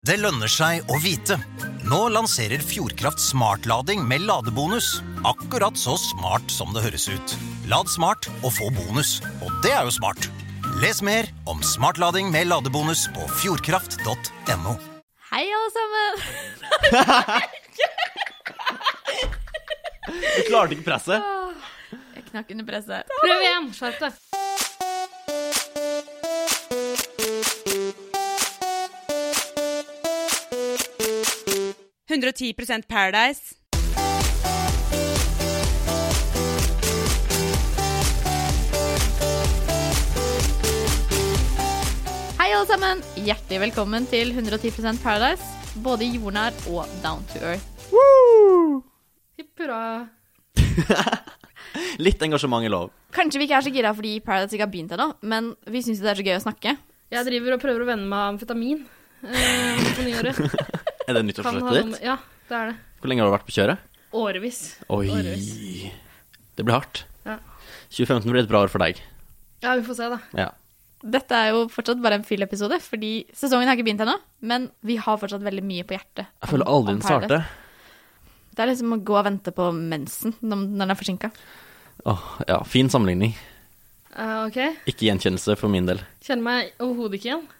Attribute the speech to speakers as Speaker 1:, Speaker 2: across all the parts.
Speaker 1: Det lønner seg å vite. Nå lanserer Fjordkraft smartlading med ladebonus. Akkurat så smart som det høres ut. Lad smart og få bonus. Og det er jo smart. Les mer om smartlading med ladebonus på fjordkraft.no.
Speaker 2: Hei alle sammen!
Speaker 3: Du klarte ikke presset.
Speaker 2: Jeg knakk under presset.
Speaker 4: Prøv igjen, skjerp deg.
Speaker 5: «110% Paradise».
Speaker 2: Hei alle sammen! Hjertelig velkommen til 110% Paradise. Både jordnær og down to earth.
Speaker 4: Hipp hurra.
Speaker 3: Litt engasjement i lov.
Speaker 2: Kanskje vi ikke er så gira fordi Paradise ikke har begynt ennå, men vi synes det er så gøy å snakke.
Speaker 4: Jeg driver og prøver å vende meg amfetamin på nyåret.
Speaker 3: Er det nyttårsforsettet ditt?
Speaker 4: Ja, det er det.
Speaker 3: Hvor lenge har du vært på kjøret?
Speaker 4: Årevis.
Speaker 3: Oi,
Speaker 4: Årevis.
Speaker 3: det blir hardt.
Speaker 4: Ja.
Speaker 3: 2015 blir et bra år for deg.
Speaker 4: Ja, vi får se da.
Speaker 3: Ja.
Speaker 2: Dette er jo fortsatt bare en fyll episode, fordi sesongen har ikke begynt ennå, men vi har fortsatt veldig mye på hjertet.
Speaker 3: Jeg føler aldri den starter.
Speaker 2: Det er liksom å gå og vente på mensen når den er forsinket.
Speaker 3: Ja, fin sammenligning.
Speaker 4: Ok.
Speaker 3: Ikke gjenkjennelse for min del.
Speaker 4: Kjenner meg overhodet ikke igjen.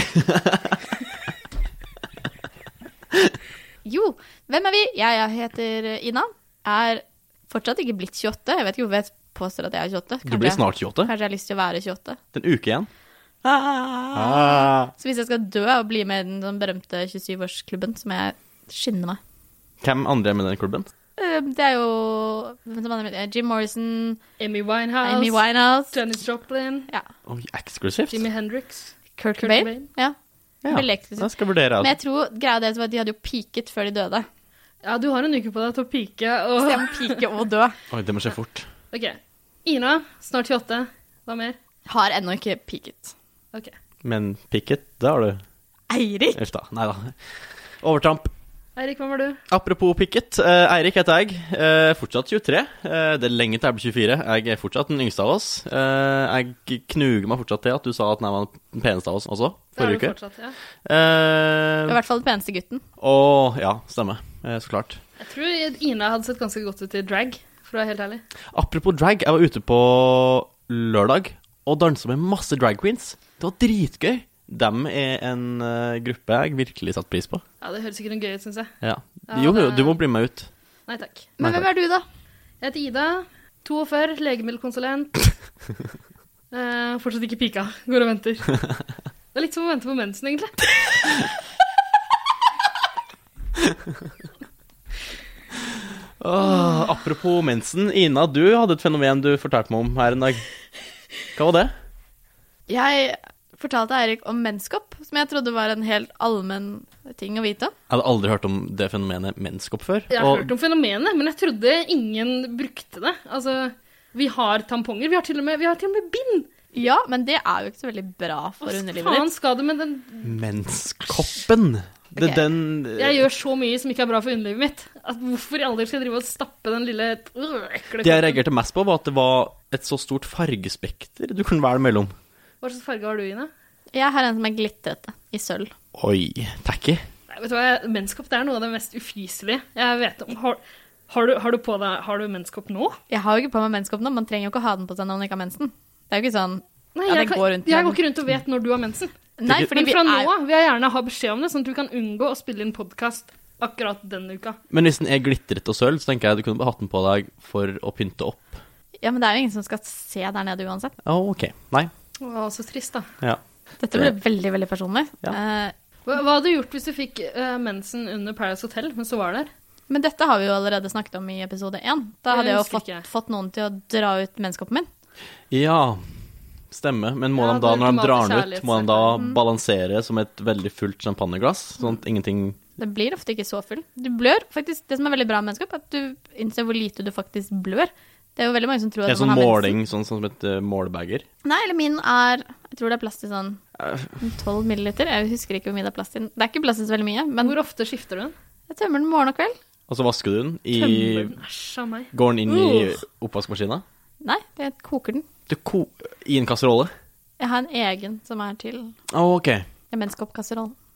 Speaker 2: Jo, hvem er vi? Jeg heter Ina, er fortsatt ikke blitt 28. Jeg vet ikke hvorfor jeg påstår at jeg er 28.
Speaker 3: Du blir snart 28.
Speaker 2: Kanskje jeg har lyst til å være 28.
Speaker 3: Det er en uke igjen.
Speaker 2: Så hvis jeg skal dø og bli med i den berømte 27-årsklubben, så må jeg skynde meg.
Speaker 3: Hvem andre er med i den klubben?
Speaker 2: Det er jo Jim Morrison,
Speaker 4: Amy Winehouse, Janis Joplin,
Speaker 2: ja.
Speaker 3: Oi, eksklusivt.
Speaker 4: Jimi Hendrix,
Speaker 2: Kurt Cobain. Ja.
Speaker 3: Ja,
Speaker 2: Veldig eksklusivt.
Speaker 3: jeg skal vurdere.
Speaker 2: Men jeg tror greia deres var at de hadde jo peaket før de døde.
Speaker 4: Ja, du har en uke på deg til å pike.
Speaker 2: Så jeg må pike og dø.
Speaker 3: Oi, det må skje fort.
Speaker 4: Ok, Ina, snart 28. Hva mer?
Speaker 2: Har ennå ikke peaket.
Speaker 4: Ok.
Speaker 3: Men picket, da har du...
Speaker 2: Eirik!
Speaker 3: Uff da, neida. Overtramp.
Speaker 4: Eirik, hvem var du?
Speaker 3: Apropos picket, Eirik heter jeg, fortsatt 23, det er lenge til jeg blir 24, jeg er fortsatt den yngste av oss, jeg knuger meg fortsatt til at du sa at jeg var den peneste av oss også, forrige uke.
Speaker 4: Det er du fortsatt, ja.
Speaker 2: Du er i hvert fall den peneste gutten.
Speaker 3: Ja, stemmer, så klart.
Speaker 4: Jeg tror Ina hadde sett ganske godt ut i drag, for å være helt ærlig.
Speaker 3: Apropos drag, jeg var ute på lørdag og danset med masse drag queens, det var dritgøy. De er en gruppe jeg virkelig satt pris på.
Speaker 4: Ja, det høres ikke noe gøy ut, synes jeg.
Speaker 3: Ja.
Speaker 4: Ja,
Speaker 3: Jo,
Speaker 4: det-
Speaker 3: du må bli med ut.
Speaker 4: Nei, takk.
Speaker 2: Men
Speaker 3: Nei,
Speaker 2: hvem er du da?
Speaker 4: Jeg heter Ida, 42, legemiddelkonsulent. Fortsatt ikke pika, går og venter. Det er litt som å vente på mensen, egentlig.
Speaker 3: Apropos mensen, Ina, du hadde et fenomen du fortalte meg om her en dag. Hva var det?
Speaker 2: Jeg fortalte Eirik om menskopp, som jeg trodde var en helt allmenn ting å vite.
Speaker 3: Jeg hadde aldri hørt om det fenomenet menskopp før.
Speaker 4: Jeg har hørt om fenomenet, men jeg trodde ingen brukte det. Altså, vi har tamponger, vi har til og med bind.
Speaker 2: Ja, men det er jo ikke så veldig bra for
Speaker 4: Hva
Speaker 2: underlivet
Speaker 4: faen
Speaker 2: ditt.
Speaker 4: skal det med den?
Speaker 3: Menskoppen. Det er
Speaker 2: Ok.
Speaker 3: den...
Speaker 4: Jeg gjør så mye som ikke er bra for underlivet mitt. At hvorfor i aldri skal jeg drive og stappe den lille ekle
Speaker 3: Det jeg reagerte mest på var at det var et så stort fargespekter du kunne velge mellom.
Speaker 4: Hva slags farge har du, Ina?
Speaker 2: Jeg har en som er glitrete, i sølv.
Speaker 3: Oi, tacky.
Speaker 4: Nei, vet du hva, menskopp det er noe av det mest ufyselige jeg vet om. Har du på deg, har du menskopp nå?
Speaker 2: Jeg har jo ikke på meg menskopp nå, man trenger jo ikke å ha den på seg når man ikke har mensen. Det er jo ikke sånn,
Speaker 4: Nei,
Speaker 2: ja,
Speaker 4: jeg,
Speaker 2: det går rundt med
Speaker 4: jeg
Speaker 2: den.
Speaker 4: går ikke rundt og vet når du har mensen.
Speaker 2: Nei, fordi
Speaker 4: Men
Speaker 2: vi
Speaker 4: fra
Speaker 2: er...
Speaker 4: nå vil jeg gjerne ha beskjed om det, sånn at du kan unngå å spille inn podcast akkurat denne uka.
Speaker 3: Men hvis den er glittret og sølv, så tenker jeg du kunne bare hatt den på deg for å pynte opp.
Speaker 2: Ja, men det er jo ingen som skal se der nede uansett.
Speaker 3: Ok. Nei.
Speaker 4: Å, så trist da.
Speaker 3: Ja.
Speaker 2: Dette ble veldig, veldig personlig.
Speaker 3: Ja.
Speaker 4: Hva hadde du gjort hvis du fikk mensen under Paradise Hotel, men så var der?
Speaker 2: Men dette har vi jo allerede snakket om i episode 1. Da hadde
Speaker 4: Jeg
Speaker 2: jeg jo
Speaker 4: husker ikke.
Speaker 2: fått noen til å dra ut menskoppen min.
Speaker 3: Ja, stemmer. Men må
Speaker 4: Ja,
Speaker 3: de da,
Speaker 4: det
Speaker 3: når de drar den
Speaker 4: ultimate
Speaker 3: ut, må de da balansere som et veldig fullt champagneglass, sånn at ingenting...
Speaker 2: Det blir ofte ikke så full. Du blør. Faktisk, det som er veldig bra med menskopp, er at du innser hvor lite du faktisk blør. Det er jo veldig mange som tror
Speaker 3: Det
Speaker 2: at
Speaker 3: er sånn
Speaker 2: man har
Speaker 3: måling,
Speaker 2: mensen.
Speaker 3: sånn som et målebager.
Speaker 2: Nei, eller min er, jeg tror det er plass til sånn 12 milliliter. Jeg husker ikke hvor mye det er plass til. Det er ikke plass til så veldig mye, men
Speaker 4: Hvor ofte skifter du den?
Speaker 2: jeg tømmer den morgen og kveld.
Speaker 3: Og så vasker du den i...
Speaker 4: Tømmer den, æsj av meg.
Speaker 3: Går den inn i oppvaskmaskina?
Speaker 2: Nei, jeg koker den.
Speaker 3: I en kasserolle?
Speaker 2: Jeg har en egen som er til
Speaker 3: Ok.
Speaker 2: en menskoppkasseroll.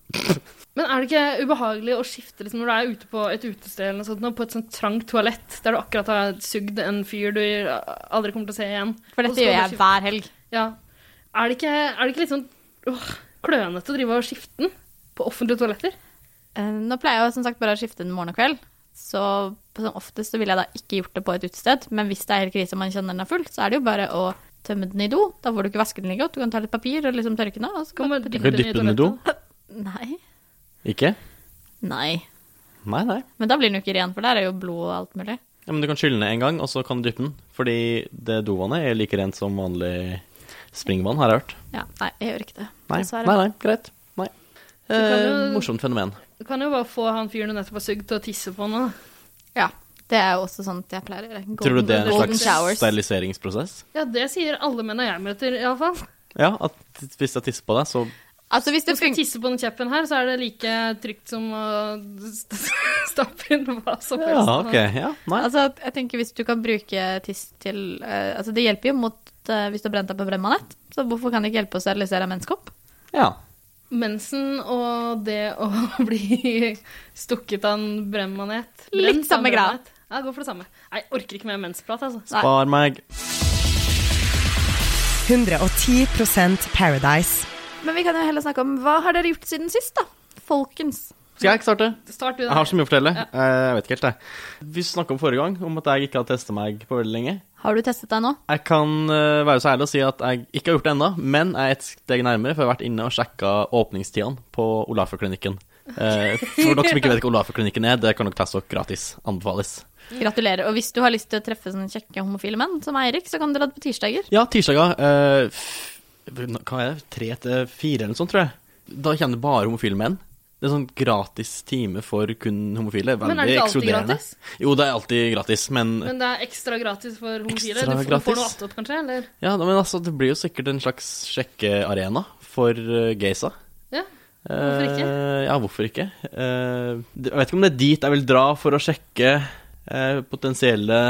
Speaker 4: Men er det ikke ubehagelig å skifte liksom, når du er ute på et utested eller noe sånt, på et sånt trangt toalett, der du akkurat har sugd en fyr du aldri kommer til å se igjen?
Speaker 2: For dette gjør jeg hver helg.
Speaker 4: Ja. Er det ikke litt sånn klønete å drive og skifte den på offentlige toaletter?
Speaker 2: Nå pleier jeg som sagt bare å skifte den morgen og kveld, så sånn oftest så ville jeg da ikke gjort det på et utested, men hvis det er helt krise og man kjenner den er full, så er det jo bare å tømme den i do. Da får du ikke vaske den like godt, du kan ta litt papir og liksom tørke den av.
Speaker 4: Kan man
Speaker 3: Kan du dyppe den i do?
Speaker 2: Nei.
Speaker 3: Ikke?
Speaker 2: Nei.
Speaker 3: Nei.
Speaker 2: Men da blir den jo ikke ren, for der er jo blod og alt mulig.
Speaker 3: Ja, men du kan skylle den en gang, og så kan du dyppe den. Fordi det dovannet er like rent som vanlig springvann, har jeg hørt.
Speaker 2: Ja, nei, jeg gjør ikke det.
Speaker 3: Nei,
Speaker 2: Dessverre.
Speaker 3: nei, greit. Nei.
Speaker 4: kan jo-
Speaker 3: Morsomt fenomen.
Speaker 4: Du kan jo bare få han fyren du nettopp har sugd til å tisse på nå.
Speaker 2: Ja, det er jo også sånt jeg pleier å gjøre.
Speaker 3: Tror du det er en
Speaker 2: golden
Speaker 3: slags
Speaker 2: showers.
Speaker 3: steriliseringsprosess?
Speaker 4: Ja, det sier alle menn jeg møter, i alle fall.
Speaker 3: Ja, at hvis jeg tisser på deg, så
Speaker 2: Altså, hvis
Speaker 4: Hvis du
Speaker 2: det
Speaker 4: skal
Speaker 2: funker...
Speaker 4: tisse på den kjeppen her, så er det like trygt som å stappe inn hva som helst.
Speaker 3: Ja, ok. Ja, nei.
Speaker 2: Altså, jeg tenker hvis du kan bruke tiss til... altså, det hjelper jo mot hvis du har brent deg på brennmanett, så hvorfor kan det ikke hjelpe å sterilisere menneskeopp?
Speaker 3: Ja.
Speaker 4: Mensen og det å bli stukket av en brennmanet.
Speaker 2: Litt samme greia.
Speaker 4: Ja, gå for det samme. Nei, jeg orker ikke mer mensprat, altså.
Speaker 2: Nei.
Speaker 3: Spar meg.
Speaker 5: 110% Paradise.
Speaker 2: Men vi kan jo heller snakke om hva har dere gjort siden sist, da? Folkens.
Speaker 3: Skal jeg ikke starte?
Speaker 4: Start du
Speaker 3: Jeg har så mye å fortelle. Jeg vet ikke helt, jeg. Vi snakket om forrige gang, om at jeg ikke hadde testet meg på veldig lenge.
Speaker 2: Har du testet deg nå?
Speaker 3: Jeg kan være så ærlig å si at jeg ikke har gjort det ennå, men jeg er et steg nærmere, for jeg har vært inne og sjekket åpningstidene på Olaferklinikken. For dere som ikke vet hva Olaferklinikken er, det kan dere teste dere gratis. Anbefales.
Speaker 2: Gratulerer. Og hvis du har lyst til å treffe sånne kjekke homofile menn som Eirik, så kan dere dra på tirsdager.
Speaker 3: Ja, tirsdager. Hva er det? 3 til 4 eller noe sånt, tror jeg. Da kommer det bare homofile menn. Det er sånn gratis time for kun homofile.
Speaker 4: Men er det ikke alltid gratis?
Speaker 3: Jo, det er alltid gratis, men
Speaker 4: Men det er ekstra gratis for homofile?
Speaker 3: Ekstra
Speaker 4: Du
Speaker 3: gratis?
Speaker 4: får noe attåt, kanskje? Eller?
Speaker 3: ja, men altså, det blir jo sikkert en slags sjekkearena for gaysa.
Speaker 4: Ja, hvorfor ikke?
Speaker 3: Ja, hvorfor ikke? Jeg vet ikke om det er dit jeg vil dra for å sjekke potensielle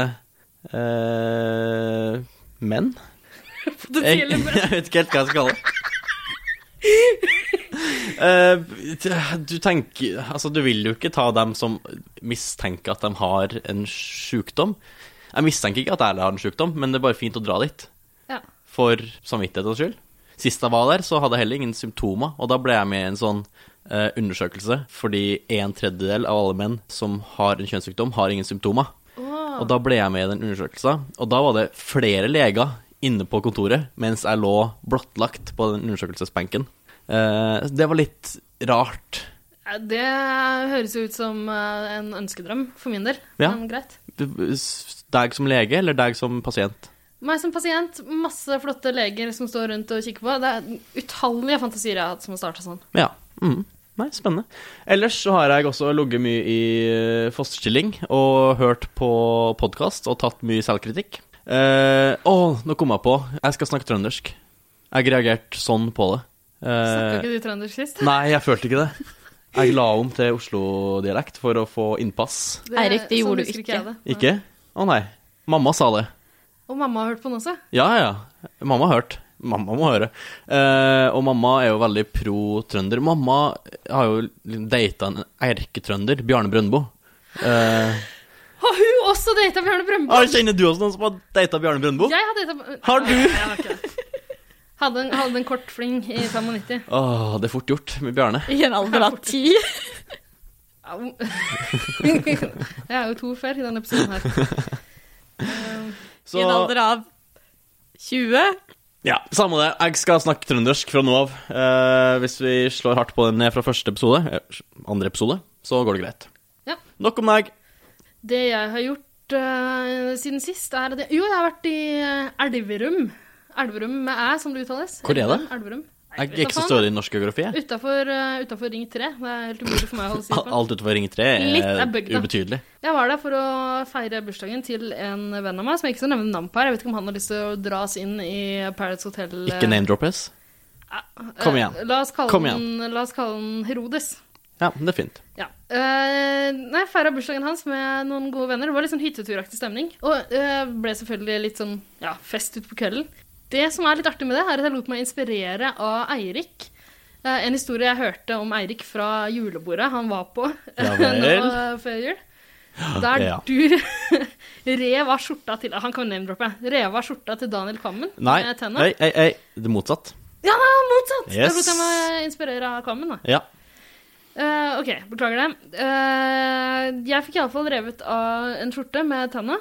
Speaker 3: menn.
Speaker 4: Potensielle menn.
Speaker 3: Jeg vet ikke helt hva jeg skal kalle det. Du tenker, altså du vil jo ikke ta dem som mistenker at de har en sykdom. Jeg mistenker ikke at jeg har en sykdom, men det er bare fint å dra dit.
Speaker 4: Ja.
Speaker 3: For samvittighetens skyld. Sist jeg var der, så hadde jeg heller ingen symptomer, og da ble jeg med i en sånn undersøkelse, fordi 1/3 av alle menn som har en kjønnssykdom, har ingen symptomer. Og da ble jeg med i den undersøkelsen, og da var det flere leger inne på kontoret, mens jeg lå blottlagt på den undersøkelsesbenken. Det var litt rart.
Speaker 4: Ja, det høres jo ut som en ønskedrøm for min del.
Speaker 3: Ja.
Speaker 4: Men greit.
Speaker 3: Deg som lege, eller deg som pasient?
Speaker 4: Meg som pasient, masse flotte leger som står rundt og kikker på. Det er utallige fantasier jeg har hatt som har startet sånn.
Speaker 3: Ja. Nei, spennende. Ellers så har jeg også ligget mye i fosterstilling og hørt på podcast og tatt mye selvkritikk. Nå kom jeg på. Jeg skal snakke trøndersk. Jeg reagerte sånn på det.
Speaker 4: Snakket ikke du trøndersk sist?
Speaker 3: Nei, jeg følte ikke det. Jeg la om til Oslo-dialekt for å få innpass.
Speaker 2: Eirik, det gjorde du
Speaker 4: husker
Speaker 2: ikke.
Speaker 4: jeg det.
Speaker 3: Ikke? Å nei. Mamma sa det.
Speaker 4: Og mamma har hørt på den også?
Speaker 3: Ja. Mamma har hørt. Mamma må høre. Og mamma er jo veldig pro-trønder. Mamma har jo datet en erketrønder, Bjarne Brøndbo.
Speaker 4: Har hun også datet Bjarne Brøndbo?
Speaker 3: Kjenner du også noen som har datet Bjarne Brøndbo?
Speaker 4: Jeg har datet...
Speaker 3: Har du?
Speaker 4: Nei, jeg har ikke det. Hadde en kort fling i 95.
Speaker 3: Det er fort gjort med Bjarne.
Speaker 2: I en alder av 10.
Speaker 4: Au. Jeg er jo 2 før i denne episoden her.
Speaker 3: Så,
Speaker 2: I en alder av 20.
Speaker 3: ja, samme det. Jeg skal snakke trøndersk fra nå av. Hvis vi slår hardt på den ned fra første episode, andre episode, så går det greit.
Speaker 4: Ja.
Speaker 3: Nok om deg.
Speaker 4: Det jeg har gjort siden sist er at jeg har vært i Elverum. Elverum med æ, som det uttales.
Speaker 3: Hvor er det?
Speaker 4: Elverum.
Speaker 3: Jeg er ikke så større i norsk geografi.
Speaker 4: Utenfor Ring 3. Det er helt umulig for meg å holde styr på.
Speaker 3: Alt utenfor Ring 3
Speaker 4: Litt
Speaker 3: er
Speaker 4: er bygd, da.
Speaker 3: ubetydelig.
Speaker 4: Jeg var der for å feire bursdagen til en venn av meg, som jeg ikke skal nevne navn på her. Jeg vet ikke om han har lyst til å dras inn i Paradise Hotel.
Speaker 3: Ikke name-droppes. Kom igjen.
Speaker 4: La oss
Speaker 3: Kom
Speaker 4: kalle den Herodes.
Speaker 3: Ja, det er fint.
Speaker 4: Ja. Jeg feiret bursdagen hans med noen gode venner. Det var litt sånn hytteturaktig stemning. Og ble selvfølgelig litt sånn, fest ut på kvelden. Det som er litt artig med det, er at jeg lot meg inspirere av Eirik. En historie jeg hørte om Eirik fra julebordet han var på
Speaker 3: Ja vel.
Speaker 4: nå før jul. Der
Speaker 3: Ja.
Speaker 4: du rev av skjorta til Han kan name-droppe. Rev av skjorta til Daniel Kvammen
Speaker 3: Nei,
Speaker 4: med tenna.
Speaker 3: ei, det er motsatt.
Speaker 4: Ja, motsatt!
Speaker 3: Yes.
Speaker 4: Da lot jeg meg inspirere av Kvammen, da.
Speaker 3: Ja.
Speaker 4: Ok, beklager det. Jeg fikk i alle fall revet av en skjorte med tenna.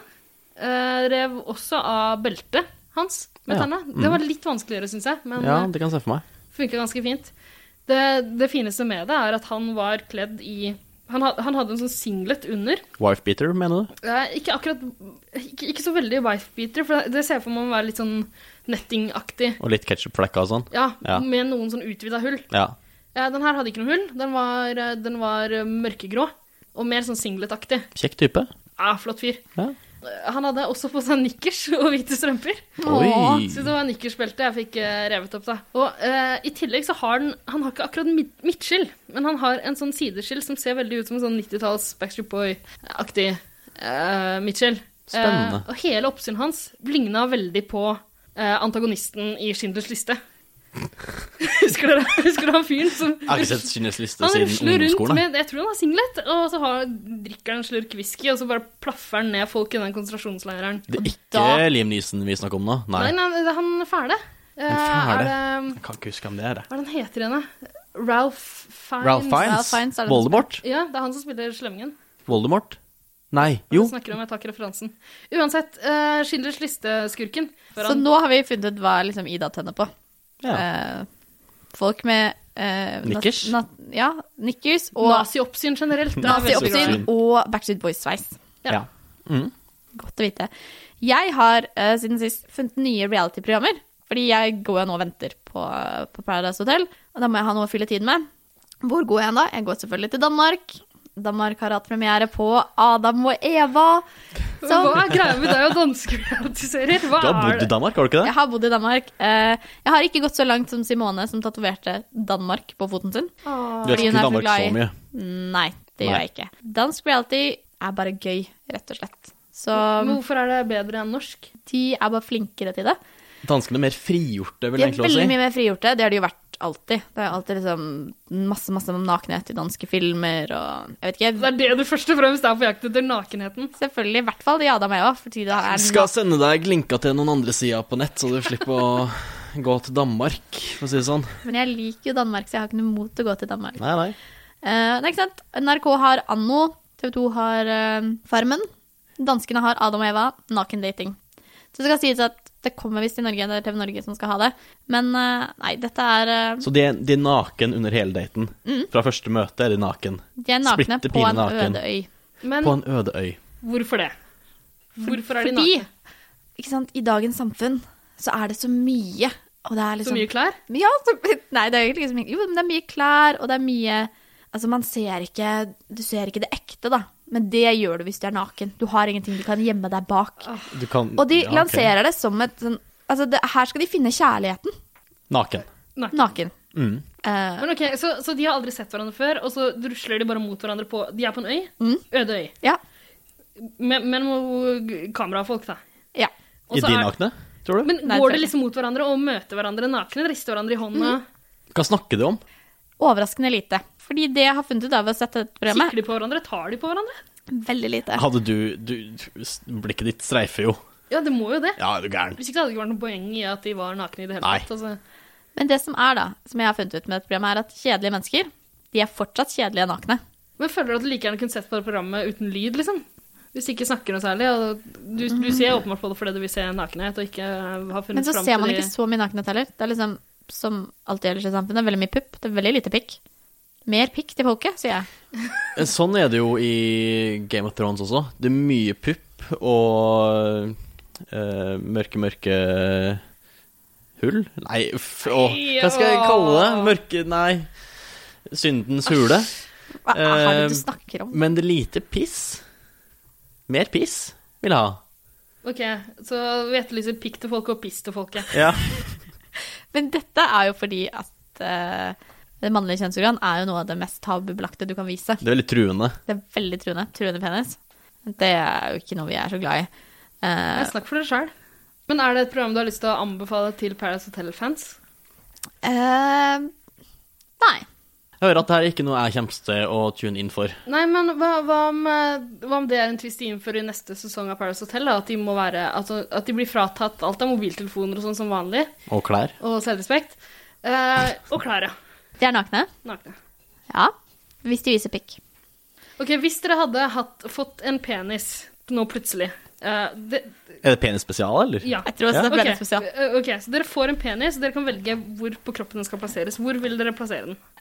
Speaker 4: Rev også av beltet hans med
Speaker 3: Ja.
Speaker 4: tenna. Det var litt vanskeligere, synes jeg, men
Speaker 3: Ja, det kan jeg se for meg.
Speaker 4: funket ganske fint. Det fineste med det er at han var kledd i Han hadde en sånn singlet under.
Speaker 3: Wife-beater, mener du?
Speaker 4: Ikke akkurat Ikke så veldig wife-beater, for det ser jeg for meg å være litt sånn nettingaktig.
Speaker 3: Og litt ketchup-flekka og sånn?
Speaker 4: Ja,
Speaker 3: Ja.
Speaker 4: med noen sånn utvida hull.
Speaker 3: Ja.
Speaker 4: Den her hadde ikke noe hull. Den var mørkegrå og mer sånn singletaktig.
Speaker 3: Kjekk type.
Speaker 4: Ja, flott fyr.
Speaker 3: Ja.
Speaker 4: Han hadde også på seg nikkers og hvite strømper.
Speaker 3: Oi.
Speaker 4: Så det var nikkersbeltet jeg fikk revet opp da. Og i tillegg så har han har ikke akkurat midtskill, men han har en sånn sideskill som ser veldig ut som en sånn 90-talls Backstreet Boy-aktig midtskill.
Speaker 3: Spennende.
Speaker 4: Og hele oppsynet hans lignet veldig på antagonisten i Schindlers liste. Husker dere han fyren som
Speaker 3: Jeg har ikke sett Schindlers liste
Speaker 4: han
Speaker 3: siden
Speaker 4: rusler rundt
Speaker 3: ungdomsskolen.
Speaker 4: med, jeg tror han har singlet, og så drikker han en slurk whisky, og så bare plaffer han ned folk i den konsentrasjonsleiren.
Speaker 3: Det er ikke
Speaker 2: Da-
Speaker 3: Liam Neeson vi snakker om nå.
Speaker 4: Nei,
Speaker 3: Nei.
Speaker 4: det er han fæle.
Speaker 3: fæle?
Speaker 4: Det,
Speaker 3: Jeg kan ikke huske hvem det er.
Speaker 4: hva er det han heter igjen, da? Ralph Fiennes.
Speaker 3: Ralph
Speaker 2: Ralph
Speaker 3: Fiennes?
Speaker 2: Fiennes, er det
Speaker 3: Voldemort?
Speaker 4: Ja, det er han som spiller slemmingen.
Speaker 3: Voldemort? Nei,
Speaker 4: Jo.
Speaker 3: jo.
Speaker 4: Jeg snakker om, jeg tar ikke referansen. Uansett, Schindlers liste-skurken.
Speaker 2: Så nå har vi funnet ut hva liksom Ida tenner på.
Speaker 3: Ja.
Speaker 2: Folk med
Speaker 3: Nikkers?
Speaker 2: Ja, nikkers og
Speaker 4: Nazi-oppsyn generelt. det er veldig bra.
Speaker 2: nazi-oppsyn og Backstreet Boys-sveis.
Speaker 4: Ja.
Speaker 2: Godt å vite. Jeg har siden sist funnet nye reality-programmer, fordi jeg går jo nå og venter på Paradise Hotel, og da må jeg ha noe å fylle tiden med. Hvor går jeg da? Jeg går selvfølgelig til Danmark. Danmark har hatt premiere på Adam og Eva.
Speaker 4: Men hva er greia med deg og danske reality-serier? Hva
Speaker 3: Du har
Speaker 4: er
Speaker 3: bodd i
Speaker 4: det?
Speaker 3: Danmark, har du ikke det?
Speaker 2: Jeg har bodd i Danmark. Jeg har ikke gått så langt som Simone, som tatoverte Danmark på foten sin.
Speaker 3: Du vet
Speaker 2: Fordi hun
Speaker 3: ikke
Speaker 2: er så
Speaker 3: Danmark
Speaker 2: glad
Speaker 3: så
Speaker 2: i-
Speaker 3: mye.
Speaker 2: Nei, det gjør
Speaker 3: Nei.
Speaker 2: jeg ikke. Dansk reality er bare gøy, rett og slett. Så
Speaker 4: Men hvorfor er det bedre enn norsk?
Speaker 2: de er bare flinkere til det.
Speaker 3: Danskene er mer frigjorte, vil
Speaker 2: De
Speaker 3: jeg
Speaker 2: er
Speaker 3: egentlig å
Speaker 2: veldig
Speaker 3: si.
Speaker 2: mye mer frigjorte. Det har de jo vært alltid. Det er alltid liksom masse nakenhet i danske filmer og jeg vet ikke.
Speaker 4: Det er det du først og fremst er på jakt etter, nakenheten.
Speaker 2: Selvfølgelig, i hvert fall de Adam og Eva. Fordi det er
Speaker 3: Skal sende deg linka til noen andre sider på nett, så du slipper å gå til Danmark, for å si det sånn.
Speaker 2: Men jeg liker jo Danmark, så jeg har ikke noe mot å gå til Danmark.
Speaker 3: Nei.
Speaker 2: Det er ikke sant? NRK har Anno, TV 2 har Farmen. Danskene har Adam og Eva, nakendating. Så det skal sies at det kommer visst i Norge, det er TV Norge som skal ha det. Men nei, dette er
Speaker 3: Så de er naken under hele daten. Fra første møte er de naken.
Speaker 2: De er nakne
Speaker 3: splitter
Speaker 2: på en
Speaker 3: pine naken.
Speaker 2: øde øy.
Speaker 4: Men
Speaker 3: På en øde øy.
Speaker 4: hvorfor det? Hvorfor er de
Speaker 2: Fordi,
Speaker 4: nakne?
Speaker 2: ikke sant, i dagens samfunn så er det så mye, og det er
Speaker 4: Så
Speaker 2: liksom...
Speaker 4: mye klær?
Speaker 2: Ja, nei, det er egentlig ikke så mye. Jo, men det er mye klær, og det er mye... Altså, du ser ikke det ekte, da. Men det gjør du hvis du er naken. Du har ingenting du kan gjemme deg bak.
Speaker 3: Du kan
Speaker 2: Og de
Speaker 3: ja, ok.
Speaker 2: lanserer det som et sånn... Altså, her skal de finne kjærligheten.
Speaker 3: Naken.
Speaker 2: Naken.
Speaker 4: Men ok, så de har aldri sett hverandre før, og så rusler de bare mot hverandre på... De er på en øy? Øde øy.
Speaker 2: Ja.
Speaker 4: Men noe kamerafolk, da.
Speaker 2: Ja.
Speaker 4: Og
Speaker 3: Er
Speaker 4: så
Speaker 3: de nakne, tror du?
Speaker 4: Men
Speaker 2: Nei,
Speaker 4: går
Speaker 2: tror
Speaker 4: de
Speaker 2: jeg
Speaker 4: liksom mot hverandre og møter hverandre nakne? Rister hverandre i hånda?
Speaker 3: Hva snakker de om?
Speaker 2: Overraskende lite. Fordi det jeg har funnet ut av å sette dette programmet,
Speaker 4: Kikker de på hverandre? Tar de på hverandre?
Speaker 2: veldig lite.
Speaker 3: Hadde blikket ditt streifer jo.
Speaker 4: Ja, det må jo det.
Speaker 3: Ja, er du gæren.
Speaker 4: Hvis ikke det hadde ikke vært noe poeng i at de var nakne i det hele
Speaker 3: Nei.
Speaker 4: tatt. Altså.
Speaker 2: Men det som er da, som jeg har funnet ut med dette programmet, er at kjedelige mennesker, de er fortsatt kjedelige nakne.
Speaker 4: Men føler du at du like gjerne kunne sett på det programmet uten lyd, liksom? Hvis de ikke snakker noe særlig. Og du ser åpenbart på det fordi du vil se nakenhet, og ikke har funnet
Speaker 2: Men så
Speaker 4: fram
Speaker 2: ser
Speaker 4: til
Speaker 2: man
Speaker 4: de-
Speaker 2: ikke så mye nakenhet heller. Det er liksom, som alltid ellers i samfunnet, veldig mye pupp. Det er veldig lite pikk. Mer pikk til folket, sier jeg.
Speaker 3: Sånn er det jo i Game of Thrones også. Det er mye pupp og mørke hull? Nei, hva skal jeg kalle det? Mørke, nei. Syndens hule.
Speaker 2: Hva er det du snakker om?
Speaker 3: Men det er lite piss. Mer piss vil jeg ha.
Speaker 4: Ok, så vi etterlyser pikk til folket og piss til folket.
Speaker 3: Ja.
Speaker 2: Men dette er jo fordi at det mannlige kjønnsorgan er jo noe av det mest tabubelagte du kan vise.
Speaker 3: Det er veldig truende.
Speaker 2: Det er veldig truende. Truende penis. Det er jo ikke noe vi er så glad i.
Speaker 4: Jeg snakker for deg selv. Men er det et program du har lyst til å anbefale til Paradise Hotel-fans?
Speaker 2: Nei.
Speaker 3: Jeg hører at det her ikke noe er kjempested å tune inn for.
Speaker 4: Nei, men hva om det er en twist de innfører i neste sesong av Paradise Hotel, da? At de må være, altså, at de blir fratatt alt av mobiltelefoner og sånn som vanlig,
Speaker 3: Og klær.
Speaker 4: og selvrespekt. Og klær, ja.
Speaker 2: De er nakne.
Speaker 4: Nakne.
Speaker 2: Ja. Hvis de viser pikk.
Speaker 4: Ok, hvis dere hadde fått en penis nå plutselig,
Speaker 3: Er det penisspesial, eller?
Speaker 4: ja.
Speaker 2: Jeg tror også det ble
Speaker 4: Ok,
Speaker 2: litt spesial.
Speaker 4: ok, så dere får en penis, dere kan velge hvor på kroppen den skal plasseres. Hvor vil dere plassere den?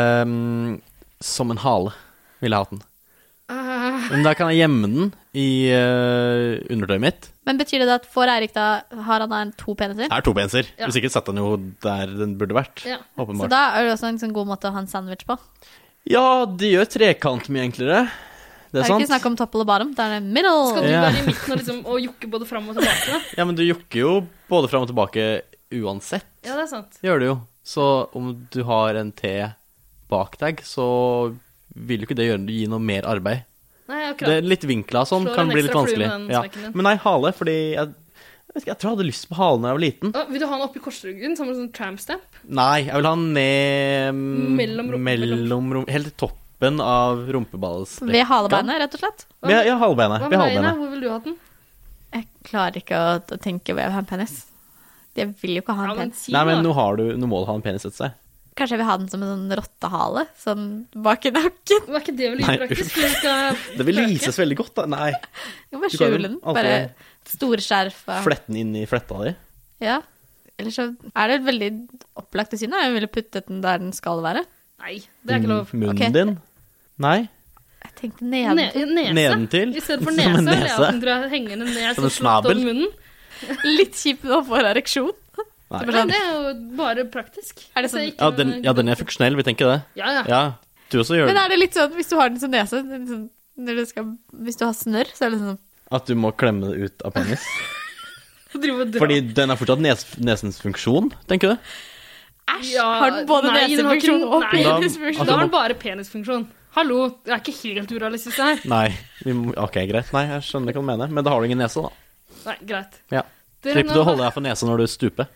Speaker 3: Som en hale vil jeg ha den. Men da kan jeg gjemme den i undertøyet mitt.
Speaker 2: Men betyr det at for Eirik da, har han da 2 peniser?
Speaker 3: Det er 2 penser.
Speaker 4: Ja.
Speaker 3: Hvis ikke setter den jo der den burde vært.
Speaker 4: Ja.
Speaker 2: Så
Speaker 3: Åpenbart.
Speaker 2: da er det også en sånn god måte å ha en sandwich på.
Speaker 3: Ja, de gjør trekant mye enklere. Det
Speaker 2: Det
Speaker 3: er
Speaker 2: er ikke
Speaker 3: sant.
Speaker 2: snakk om top eller bottom, det er det middle.
Speaker 4: Skal du
Speaker 3: Ja.
Speaker 4: være i midten og, liksom, og jukke både fram og tilbake? Da?
Speaker 3: Ja, men du jukker jo både fram og tilbake uansett.
Speaker 4: Ja, det er sant.
Speaker 3: Det gjør du jo. Så om du har en T bak deg, så vil jo ikke det gi noe mer arbeid.
Speaker 4: Nei,
Speaker 3: Det
Speaker 4: akkurat.
Speaker 3: er litt vinkla sånn,
Speaker 4: Slår
Speaker 3: kan
Speaker 4: en
Speaker 3: bli litt
Speaker 4: ekstra flue
Speaker 3: vanskelig.
Speaker 4: med den
Speaker 3: Ja.
Speaker 4: smekken din.
Speaker 3: Men nei, hale, fordi jeg vet ikke, jeg tror jeg hadde lyst på halen da jeg var liten.
Speaker 4: Å, vil du ha den oppi korsryggen, som en sånn tramp stamp?
Speaker 3: Nei, jeg vil ha den ned
Speaker 4: Mellom
Speaker 3: helt til toppen av rumpeballsbrekka.
Speaker 2: Ved halebeinet, rett og slett.
Speaker 3: Ja, halebeinet.
Speaker 4: Hva
Speaker 3: Ved
Speaker 4: med deg, Ina?
Speaker 3: halebeinet.
Speaker 4: Hvor vil du ha den?
Speaker 2: Jeg klarer ikke å tenke hvor jeg vil ha en penis. Jeg vil jo ikke ha
Speaker 4: Ja,
Speaker 2: en
Speaker 4: men
Speaker 2: penis.
Speaker 4: si
Speaker 3: Nei, men
Speaker 4: da.
Speaker 3: nå må du ha en penis etter seg.
Speaker 2: Kanskje jeg vil ha den som en sånn rottehale, sånn bak i nakken.
Speaker 4: Var ikke det veldig
Speaker 3: Nei,
Speaker 4: upraktisk? Vi skal
Speaker 3: Det vil
Speaker 4: øke.
Speaker 3: vises veldig godt, da. Nei,
Speaker 2: Jeg må bare
Speaker 3: Du kan jo
Speaker 2: skjule den.
Speaker 3: alltid
Speaker 2: Bare store skjerf. og-
Speaker 3: flette den inn i fletta di.
Speaker 2: Ja. Ellers så er det veldig opplagt å si noe. Jeg ville puttet den der den skal være.
Speaker 4: Nei, det er ikke lov.
Speaker 3: Munnen
Speaker 2: Ok.
Speaker 3: din. Nei,
Speaker 2: Jeg tenkte ned.
Speaker 4: Nese.
Speaker 3: nedentil.
Speaker 4: I stedet for
Speaker 3: Som en
Speaker 4: nese, vil jeg
Speaker 3: nese.
Speaker 4: ha den dra hengende ned
Speaker 3: Som en
Speaker 4: så slått over
Speaker 3: snabel.
Speaker 4: munnen.
Speaker 2: Litt kjipt å få ereksjon.
Speaker 3: Nei.
Speaker 2: Det er bare
Speaker 4: Nei,
Speaker 2: sånn,
Speaker 4: det er jo bare praktisk.
Speaker 2: Er det
Speaker 4: Altså,
Speaker 2: sånn-
Speaker 4: ikke-
Speaker 3: Ja, den er funksjonell, vi tenker det.
Speaker 4: Ja, ja.
Speaker 3: Ja, du også gjør
Speaker 2: men
Speaker 3: det.
Speaker 2: er det litt sånn, hvis du har den som nese, det er litt sånn, når du skal, hvis du har snørr, så er det sånn,
Speaker 3: At du må klemme det ut av penis.
Speaker 4: Så driver og drar.
Speaker 3: Fordi den har fortsatt nesens funksjon, tenker du?
Speaker 2: æsj,
Speaker 4: Ja,
Speaker 2: har den både
Speaker 4: nei, den har ikke-
Speaker 2: nesefunksjon og
Speaker 4: nei.
Speaker 2: penisfunksjon?
Speaker 3: Da-
Speaker 4: Da var den bare penisfunksjon. Hallo, det er ikke helt urealistisk det her.
Speaker 3: Nei, ok, greit. Nei, jeg skjønner ikke hva du mener. Men da har du ingen nese, da.
Speaker 4: Nei, greit.
Speaker 3: Ja.
Speaker 4: Dere,
Speaker 3: Slipper
Speaker 4: nå-
Speaker 3: du å holde deg for nesa når du stuper.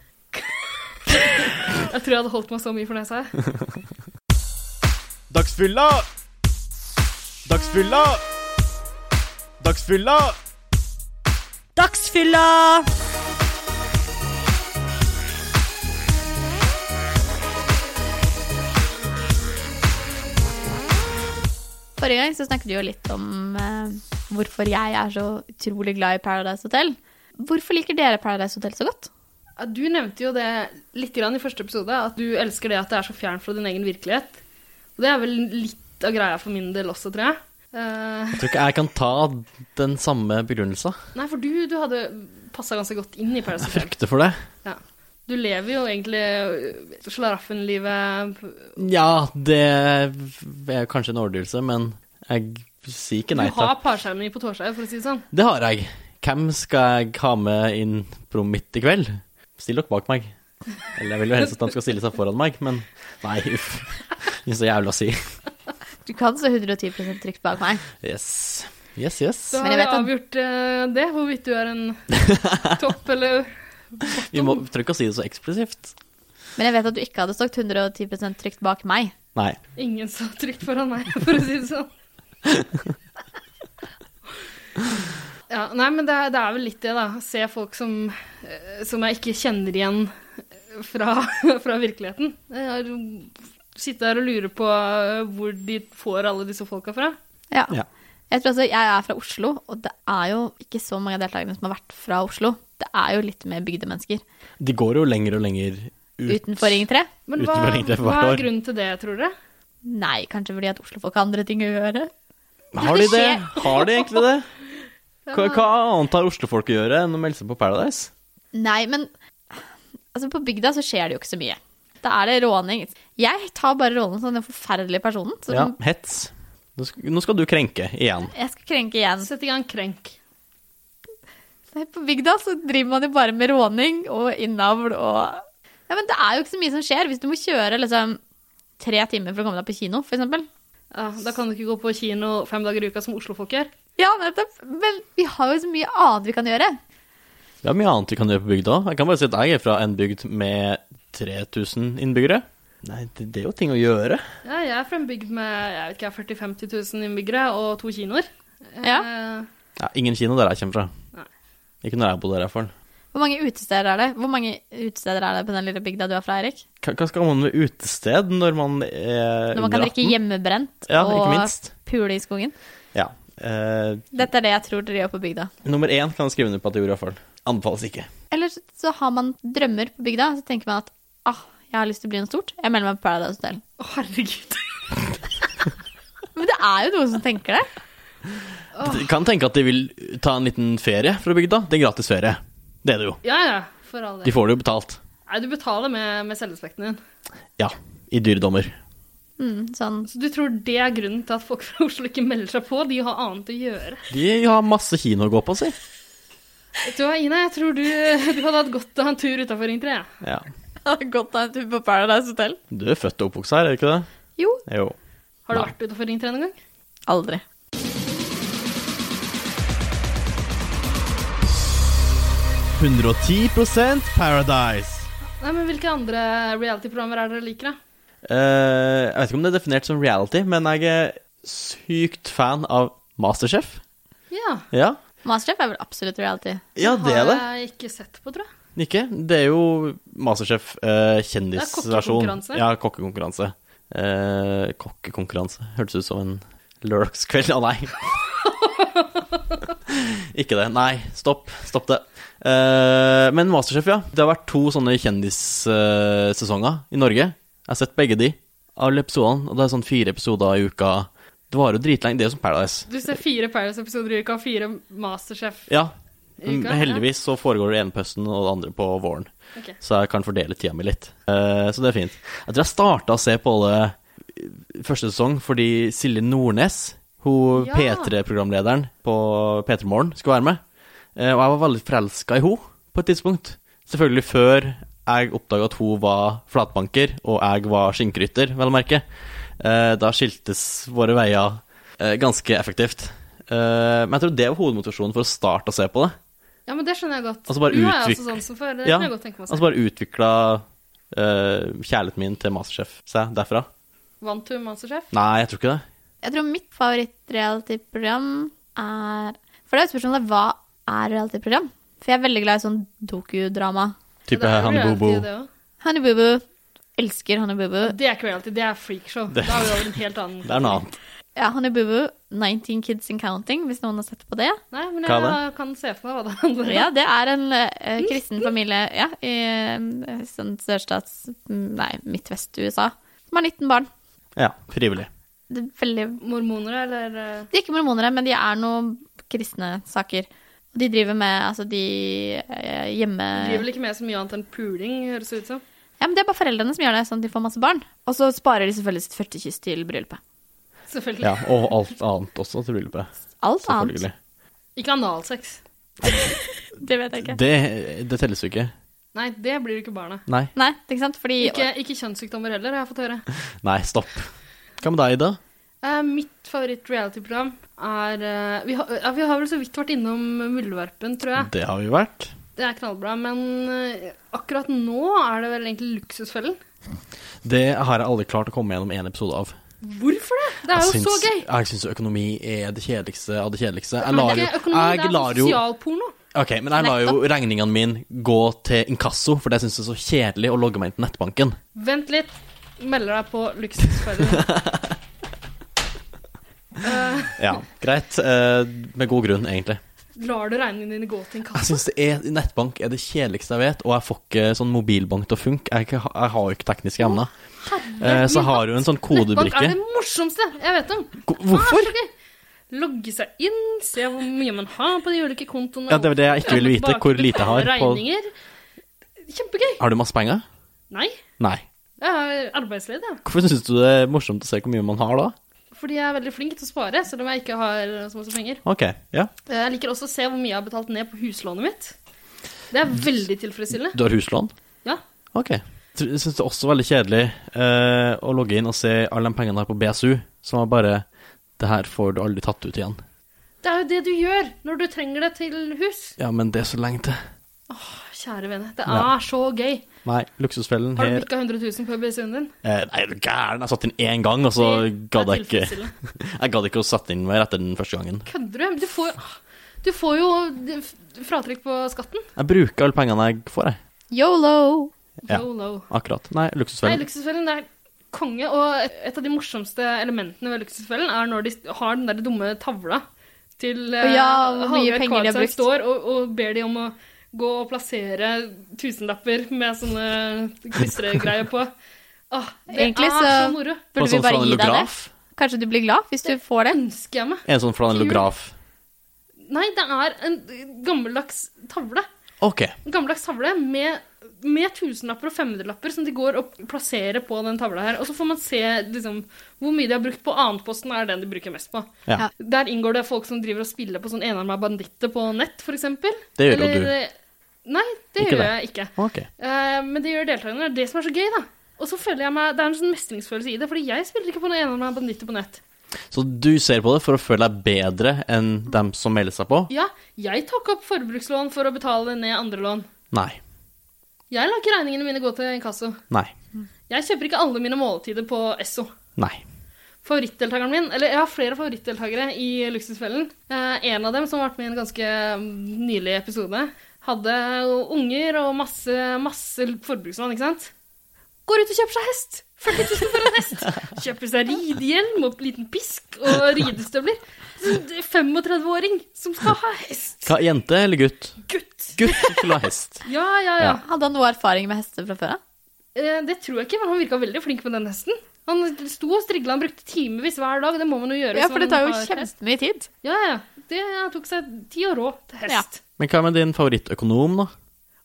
Speaker 4: Jeg tror jeg hadde holdt meg så mye for nesa.
Speaker 3: Dagsfylla! Dagsfylla! Dagsfylla!
Speaker 5: Dagsfylla!
Speaker 2: Forrige gang så snakket vi jo litt om hvorfor jeg er så utrolig glad i Paradise Hotel. Hvorfor liker dere Paradise Hotel så godt?
Speaker 4: Ja, du nevnte jo det litt grann i første episode, at du elsker det at det er så fjernt fra din egen virkelighet. Og det er vel litt av greia for min del også, tror jeg.
Speaker 3: Jeg tror ikke jeg kan ta den samme begrunnelsen.
Speaker 4: Nei, for du hadde passet ganske godt inn i Paradise
Speaker 3: Jeg
Speaker 4: Hotel.
Speaker 3: frykter for det.
Speaker 4: Ja. Du lever jo egentlig slaraffenlivet.
Speaker 3: Ja, det er kanskje en overdrivelse, men jeg sier ikke
Speaker 4: Du
Speaker 3: nei
Speaker 4: har
Speaker 3: takk.
Speaker 4: parskjermen på torsdag, for å si det sånn.
Speaker 3: Det har jeg. Hvem skal jeg ha med inn på rommet mitt i kveld? Still dere bak meg. Eller jeg vil jo helst at de skal stille seg foran meg, men nei, uff. Det er så jævlig å si.
Speaker 2: Du kan så 110% trygt bak meg.
Speaker 3: Yes. Yes, yes.
Speaker 4: Da
Speaker 2: Men
Speaker 4: har
Speaker 2: jeg
Speaker 4: vi
Speaker 2: vet at-
Speaker 4: avgjort det, hvorvidt du er en topp eller
Speaker 3: Vi trenger ikke å si det så eksplosivt.
Speaker 2: Men jeg vet at du ikke hadde stått 110% trygt bak meg.
Speaker 3: Nei.
Speaker 4: ingen så trygt foran meg, for å si det sånn. Ja, nei, men det er vel litt det, da. Se folk som jeg ikke kjenner igjen fra virkeligheten. Sitte der og lure på hvor de får alle disse folka fra.
Speaker 2: Ja.
Speaker 3: Ja.
Speaker 2: Jeg tror også, jeg er fra Oslo, og det er jo ikke så mange av deltakerne som har vært fra Oslo. Det er jo litt mer bygdemennesker.
Speaker 3: De går jo lenger og lenger ut.
Speaker 2: Utenfor Ring 3?
Speaker 4: Men
Speaker 3: Utenfor
Speaker 4: hva
Speaker 3: egentlig hvert
Speaker 4: er
Speaker 3: år.
Speaker 4: grunnen til det, tror dere?
Speaker 2: Nei, kanskje fordi at Oslo-folk har andre ting å gjøre.
Speaker 3: Har de det?
Speaker 2: skjer-
Speaker 3: Har de egentlig det? Hva annet har Oslo-folk å gjøre enn å melde seg på Paradise?
Speaker 2: Nei, men altså på bygda så skjer det jo ikke så mye. Da er det råning. Jeg tar bare rollen som den forferdelige personen. Som
Speaker 3: Ja, hets. Nå skal du krenke igjen.
Speaker 2: jeg skal krenke igjen.
Speaker 4: Sett i gang krenk.
Speaker 2: Nei, på bygda så driver man jo bare med råning og innavl og... Ja, men det er jo ikke så mye som skjer. Hvis du må kjøre liksom 3 timer for å komme deg på kino, for eksempel.
Speaker 4: Ja, da kan du ikke gå på kino 5 dager i uka som Oslo-folk gjør.
Speaker 2: Ja, nettopp. Men vi har jo så mye annet vi kan gjøre.
Speaker 3: Det er mye annet vi kan gjøre på bygda. Jeg kan bare si at jeg er fra en bygd med 3000 innbyggere. Nei, det er jo ting å gjøre.
Speaker 4: Ja, jeg er fra en bygd med, jeg vet ikke, 40-50 000 innbyggere og 2 kinoer.
Speaker 2: Ja.
Speaker 3: Ja, ingen kino der jeg kommer fra.
Speaker 4: Nei.
Speaker 3: Ikke når jeg bodde der i hvert fall.
Speaker 2: Hvor mange utesteder er det? Hvor mange utesteder er det på den lille bygda du er fra, Erik?
Speaker 3: Hva skal man med utested når man er
Speaker 2: Når man kan
Speaker 3: under
Speaker 2: drikke
Speaker 3: 18?
Speaker 2: hjemmebrent
Speaker 3: Ja, ikke
Speaker 2: og
Speaker 3: minst.
Speaker 2: pule i skogen?
Speaker 3: Ja.
Speaker 2: Dette er det jeg tror dere gjør på bygda.
Speaker 3: Nummer 1 kan jeg skrive under på at det gjorde i hvert fall. Anbefales ikke.
Speaker 2: Eller så har man drømmer på bygda, så tenker man at jeg har lyst til å bli noe stort. Jeg melder meg på Paradise Hotel.
Speaker 4: Å, herregud.
Speaker 2: Men det er jo noen som tenker det.
Speaker 3: Du kan tenke at de vil ta en liten ferie fra bygda. Det er gratis ferie. Det er det jo.
Speaker 4: Ja, for all
Speaker 3: De
Speaker 4: det.
Speaker 3: får det jo betalt.
Speaker 4: Nei, du betaler med selvrespekten din.
Speaker 3: Ja, i dyredommer.
Speaker 2: Sånn.
Speaker 4: Så du tror det er grunnen til at folk fra Oslo ikke melder seg på? De har annet å gjøre.
Speaker 3: De har masse kino å gå på, si.
Speaker 4: Vet du hva, Ine, jeg tror du hadde hatt godt av en tur utenfor Ring 3.
Speaker 3: Ja.
Speaker 2: Jeg har gått av en tur på Paradise Hotel.
Speaker 3: Du er født og oppvokst her, er det ikke det?
Speaker 2: Jo.
Speaker 3: Jo.
Speaker 4: Har du
Speaker 3: Nei.
Speaker 4: vært utenfor Ring 3 noen gang?
Speaker 2: Aldri.
Speaker 3: Paradise.
Speaker 4: Nei, men hvilke andre reality-programmer er dere liker, da?
Speaker 3: Jeg vet ikke om det er definert som reality, men jeg er sykt fan av Masterchef.
Speaker 4: Ja,
Speaker 3: Ja,
Speaker 2: Masterchef er vel absolutt reality.
Speaker 3: ja det er det.
Speaker 4: har jeg ikke sett på, tror jeg.
Speaker 3: Ikke? Det er jo Masterchef kjendisversjon.
Speaker 4: kokkekonkurranse.
Speaker 3: Ja, kokkekonkurranse. Kokkekonkurranse. Hørtes ut som en lørdagskveld. Å, nei. Ikke det. Nei, stopp det. Men Masterchef, ja. Det har vært 2 sånne kjendissesonger i Norge. Jeg har sett begge de, alle episodene, og det er sånn 4 episoder i uka. Det varer jo dritlenge, det er jo som Paradise.
Speaker 4: Du ser 4 Paradise-episoder i uka og 4 Masterchef
Speaker 3: Ja,
Speaker 4: i uka.
Speaker 3: heldigvis så foregår det ene på høsten og det andre på våren.
Speaker 4: Ok.
Speaker 3: Så jeg kan fordele tida mi litt. Så det er fint. Jeg tror jeg starta å se på det første sesong fordi Silje Nordnes, hun
Speaker 4: Ja.
Speaker 3: P3-programlederen på P3 Morgen, skulle være med. Og jeg var veldig forelska i henne på et tidspunkt. Selvfølgelig før jeg oppdaga at hun var flatbanker, og jeg var skinkrytter, vel å merke. Da skiltes våre veier ganske effektivt. Men jeg tror det var hovedmotivasjonen for å starte å se på det.
Speaker 4: Ja, men det skjønner jeg godt.
Speaker 3: Altså bare
Speaker 4: Nå er jeg
Speaker 3: utvikle-
Speaker 4: også sånn som før. Det
Speaker 3: Ja,
Speaker 4: kan jeg godt tenke meg å se.
Speaker 3: altså bare utvikla kjærligheten min til Masterchef seg derfra.
Speaker 4: Vant du Masterchef?
Speaker 3: Nei, jeg tror ikke det.
Speaker 2: Jeg tror mitt favoritt-reality-program er... For det er et spørsmål hva er reality-program? For jeg er veldig glad i sånn dokudrama.
Speaker 3: Type
Speaker 4: Det er jo
Speaker 3: Honey Boo
Speaker 4: reality,
Speaker 3: Boo.
Speaker 4: det også.
Speaker 2: Honey Boo Boo. Elsker Honey Boo Boo.
Speaker 4: Det er ikke reality, det er freakshow.
Speaker 3: Det-
Speaker 4: Da er vi over en helt annen.
Speaker 3: Det er noe annet.
Speaker 2: Ja, Honey Boo Boo. 19 Kids and Counting, hvis noen har sett på det.
Speaker 4: Nei, men
Speaker 3: Hva er
Speaker 4: jeg kan se for meg hva det handler om.
Speaker 2: Ja, det er en kristen familie i sånn sørstats... Nei, Midtvest-USA. Som har 19 barn.
Speaker 3: Ja, frivillig.
Speaker 2: Det er veldig...
Speaker 4: Mormoner, eller
Speaker 2: De er ikke mormonere, men de er noen kristne saker. Og de driver med, altså de hjemme...
Speaker 4: driver vel ikke med så mye annet enn puling, høres det ut som.
Speaker 2: Ja, men det er bare foreldrene som gjør det, sånn at de får masse barn. Og så sparer de selvfølgelig sitt 40 kyss til bryllupet.
Speaker 4: Selvfølgelig.
Speaker 3: Ja, og alt annet også til bryllupet.
Speaker 2: Alt annet.
Speaker 3: Selvfølgelig.
Speaker 4: Ikke analsex.
Speaker 2: Det vet jeg ikke.
Speaker 3: Det telles jo ikke.
Speaker 4: Nei, det blir jo ikke barnet.
Speaker 3: Nei.
Speaker 2: Nei, det er ikke sant? Fordi...
Speaker 4: Ikke kjønnssykdommer heller, har jeg fått høre.
Speaker 3: Nei, stopp. Hva med deg, Ida?
Speaker 4: Mitt favoritt-reality-program er vi har vel så vidt vært innom Muldvarpen, tror jeg.
Speaker 3: Det har vi vært.
Speaker 4: Det er knallbra, men akkurat nå er det vel egentlig Luksusfellen.
Speaker 3: Det har jeg aldri klart å komme gjennom en episode av.
Speaker 4: Hvorfor det? Det er jo så gøy!
Speaker 3: Jeg syns økonomi er det kjedeligste av det kjedeligste.
Speaker 4: Men det er ikke økonomi, det er sosialporno.
Speaker 3: Ok, men jeg lar jo regningene mine gå til inkasso, for det syns jeg er så kjedelig å logge meg inn til nettbanken.
Speaker 4: Vent litt. Melder deg på Luksusfellen.
Speaker 3: Ja, greit. Med god grunn, egentlig.
Speaker 4: Lar du regningene dine gå til en
Speaker 3: Jeg
Speaker 4: kasse?
Speaker 3: syns nettbank er det kjedeligste jeg vet, og jeg får ikke sånn mobilbank til å funke. Jeg har jo ikke tekniske evner. Så jeg har jo en sånn
Speaker 4: Nettbank
Speaker 3: kodebrikke.
Speaker 4: er det morsomste jeg vet om.
Speaker 3: Hvorfor?
Speaker 4: Så gøy. Logge seg inn, se hvor mye man har på de ulike kontoene.
Speaker 3: Ja, det er det jeg ikke vil vite, hvor lite jeg har på...
Speaker 4: Regninger. Kjempegøy.
Speaker 3: Har du masse penger?
Speaker 4: Nei,
Speaker 3: Nei.
Speaker 4: jeg er arbeidsledig, ja.
Speaker 3: Hvorfor syns du det er morsomt å se hvor mye man har da?
Speaker 4: Fordi jeg er veldig flink til å spare, selv om jeg ikke har så masse penger.
Speaker 3: Ok, ja.
Speaker 4: Jeg liker også å se hvor mye jeg har betalt ned på huslånet mitt. Det er veldig tilfredsstillende.
Speaker 3: Du har huslån?
Speaker 4: Ja.
Speaker 3: Ok. Jeg synes det er også veldig kjedelig å logge inn og se alle de pengene her på BSU, som er bare, det her får du aldri tatt ut igjen.
Speaker 4: Det er jo det du gjør når du trenger det til hus.
Speaker 3: Ja, men det er så lenge til.
Speaker 4: Kjære vene, det er så gøy.
Speaker 3: Nei, luksusfellen
Speaker 4: Har du
Speaker 3: her
Speaker 4: bikket 100 000 på BSU-en din?
Speaker 3: Nei, er du gæren? Jeg satt inn én gang, og så gadd jeg ikke Jeg gadd ikke å sette inn mer etter den første gangen.
Speaker 4: Kødder du? Du får jo fratrekk på skatten.
Speaker 3: Jeg bruker alle pengene jeg får, jeg.
Speaker 2: YOLO!
Speaker 3: Ja.
Speaker 4: YOLO.
Speaker 3: Akkurat. Nei,
Speaker 4: Nei,
Speaker 3: luksusfellen.
Speaker 4: luksusfellen, det er konge, og et av de morsomste elementene ved luksusfellen er når de har den der dumme tavla til
Speaker 2: hvor mye
Speaker 4: Hallgeir
Speaker 2: penger de har
Speaker 4: Kvadsheim
Speaker 2: brukt.
Speaker 4: står og ber de om å gå og plassere tusenlapper med sånne klistregreier på. Det
Speaker 2: Egentlig
Speaker 4: er så moro.
Speaker 3: På
Speaker 2: Burde vi
Speaker 3: sånn
Speaker 2: bare gi deg det?
Speaker 3: flanellograf?
Speaker 2: Kanskje du blir glad hvis du får det?
Speaker 4: Ønsker jeg meg.
Speaker 3: En sånn flanellograf.
Speaker 4: Nei, det er en gammeldags tavle.
Speaker 3: Ok.
Speaker 4: En gammeldags tavle med tusenlapper og 500-lapper som de går og plasserer på den tavla her. Og så får man se liksom, hvor mye de har brukt på annetposten er den de bruker mest på.
Speaker 3: Ja.
Speaker 4: Der inngår det folk som driver og spiller på sånn enarmet banditter på nett, for eksempel.
Speaker 3: Det gjør jo du.
Speaker 4: Nei, det
Speaker 3: Ikke
Speaker 4: gjør
Speaker 3: det?
Speaker 4: jeg ikke.
Speaker 3: Ok.
Speaker 4: Men det gjør deltakerne. Det er det som er så gøy, da. Og så føler jeg meg, det er en sånn mestringsfølelse i det, fordi jeg spiller ikke på noen enarmet banditter på nett.
Speaker 3: Så du ser på det for å føle deg bedre enn dem som melder seg på?
Speaker 4: Ja, jeg tok opp forbrukslån for å betale ned andre lån.
Speaker 3: Nei.
Speaker 4: Jeg lar ikke regningene mine gå til inkasso.
Speaker 3: Nei.
Speaker 4: Jeg kjøper ikke alle mine måltider på Esso.
Speaker 3: Nei.
Speaker 4: Favorittdeltakeren min, eller jeg har flere favorittdeltakere i Luksusfellen. En av dem som har vært med i en ganske nylig episode, hadde unger og masse forbrukslån, ikke sant? Går ut og kjøper seg hest! 40 000 for en hest! Kjøper seg ridehjelm og liten pisk og ridestøvler. 35-åring som skal ha hest.
Speaker 3: Hva, jente eller gutt?
Speaker 4: Gutt.
Speaker 3: Gutt skulle ha hest.
Speaker 4: Ja.
Speaker 2: Hadde han noe erfaring med hester fra før?
Speaker 4: Det tror jeg ikke, men han virka veldig flink med den hesten. Han sto og strigla, han brukte timevis hver dag. Det må man jo gjøre.
Speaker 2: Ja, for det tar jo kjempemye tid.
Speaker 4: Ja. Det tok seg 10 år råd til hest.
Speaker 3: Men hva med din favorittøkonom, da?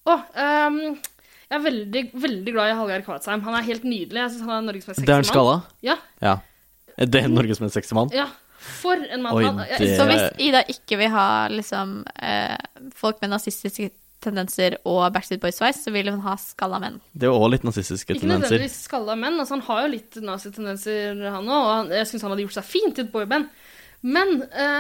Speaker 4: Jeg er veldig, veldig glad i Hallgeir Kvadsheim. Han er helt nydelig. Jeg synes han er Norges mest sexy
Speaker 3: Det er en
Speaker 4: mann.
Speaker 3: skala?
Speaker 4: Ja.
Speaker 3: Det er Norges mest sexy mann?
Speaker 4: Ja. For en mann.
Speaker 3: Oi,
Speaker 2: Så hvis Ida ikke vil ha liksom, folk med nazistiske tendenser og Backstreet Boys-sveis, så vil hun ha skalla menn.
Speaker 3: Det er jo også litt nazistiske
Speaker 4: Ikke
Speaker 3: tendenser.
Speaker 4: nødvendigvis skalla menn. Altså, han har jo litt nazitendenser, han òg. Og jeg synes han hadde gjort seg fint i et boyband. Men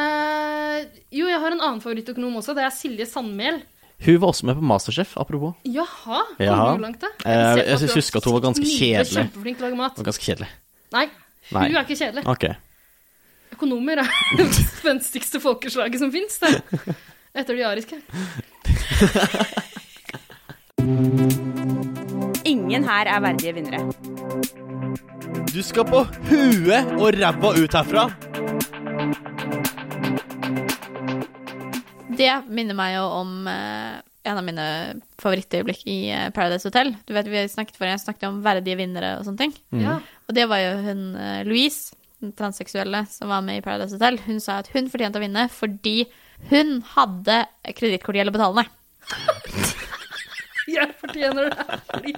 Speaker 4: jo, jeg har en annen favorittøkonom også. Det er Silje Sandmæl.
Speaker 3: Hun var også med på Masterchef, apropos.
Speaker 4: Jaha,
Speaker 3: Jaha.
Speaker 4: Hvor langt det?
Speaker 3: Jeg husker at hun var ganske kjedelig.
Speaker 4: Kjempeflink til å lage mat.
Speaker 3: Hun var ganske kjedelig.
Speaker 4: Nei, hun
Speaker 3: Nei.
Speaker 4: er ikke kjedelig.
Speaker 3: Ok.
Speaker 4: Økonomer er det spenstigste folkeslaget som finnes, det. Etter de ariske.
Speaker 5: Ingen her er verdige vinnere.
Speaker 3: Du skal på huet og ræva ut herfra!
Speaker 2: Det minner meg jo om en av mine favorittøyeblikk i Paradise Hotel. Du vet, jeg snakket om verdige vinnere og sånne ting.
Speaker 4: Ja.
Speaker 2: Og det var jo hun Louise, den transseksuelle som var med i Paradise Hotel. Hun sa at hun fortjente å vinne fordi hun hadde kredittkortgjeld å betale ned.
Speaker 4: Jeg fortjener det fordi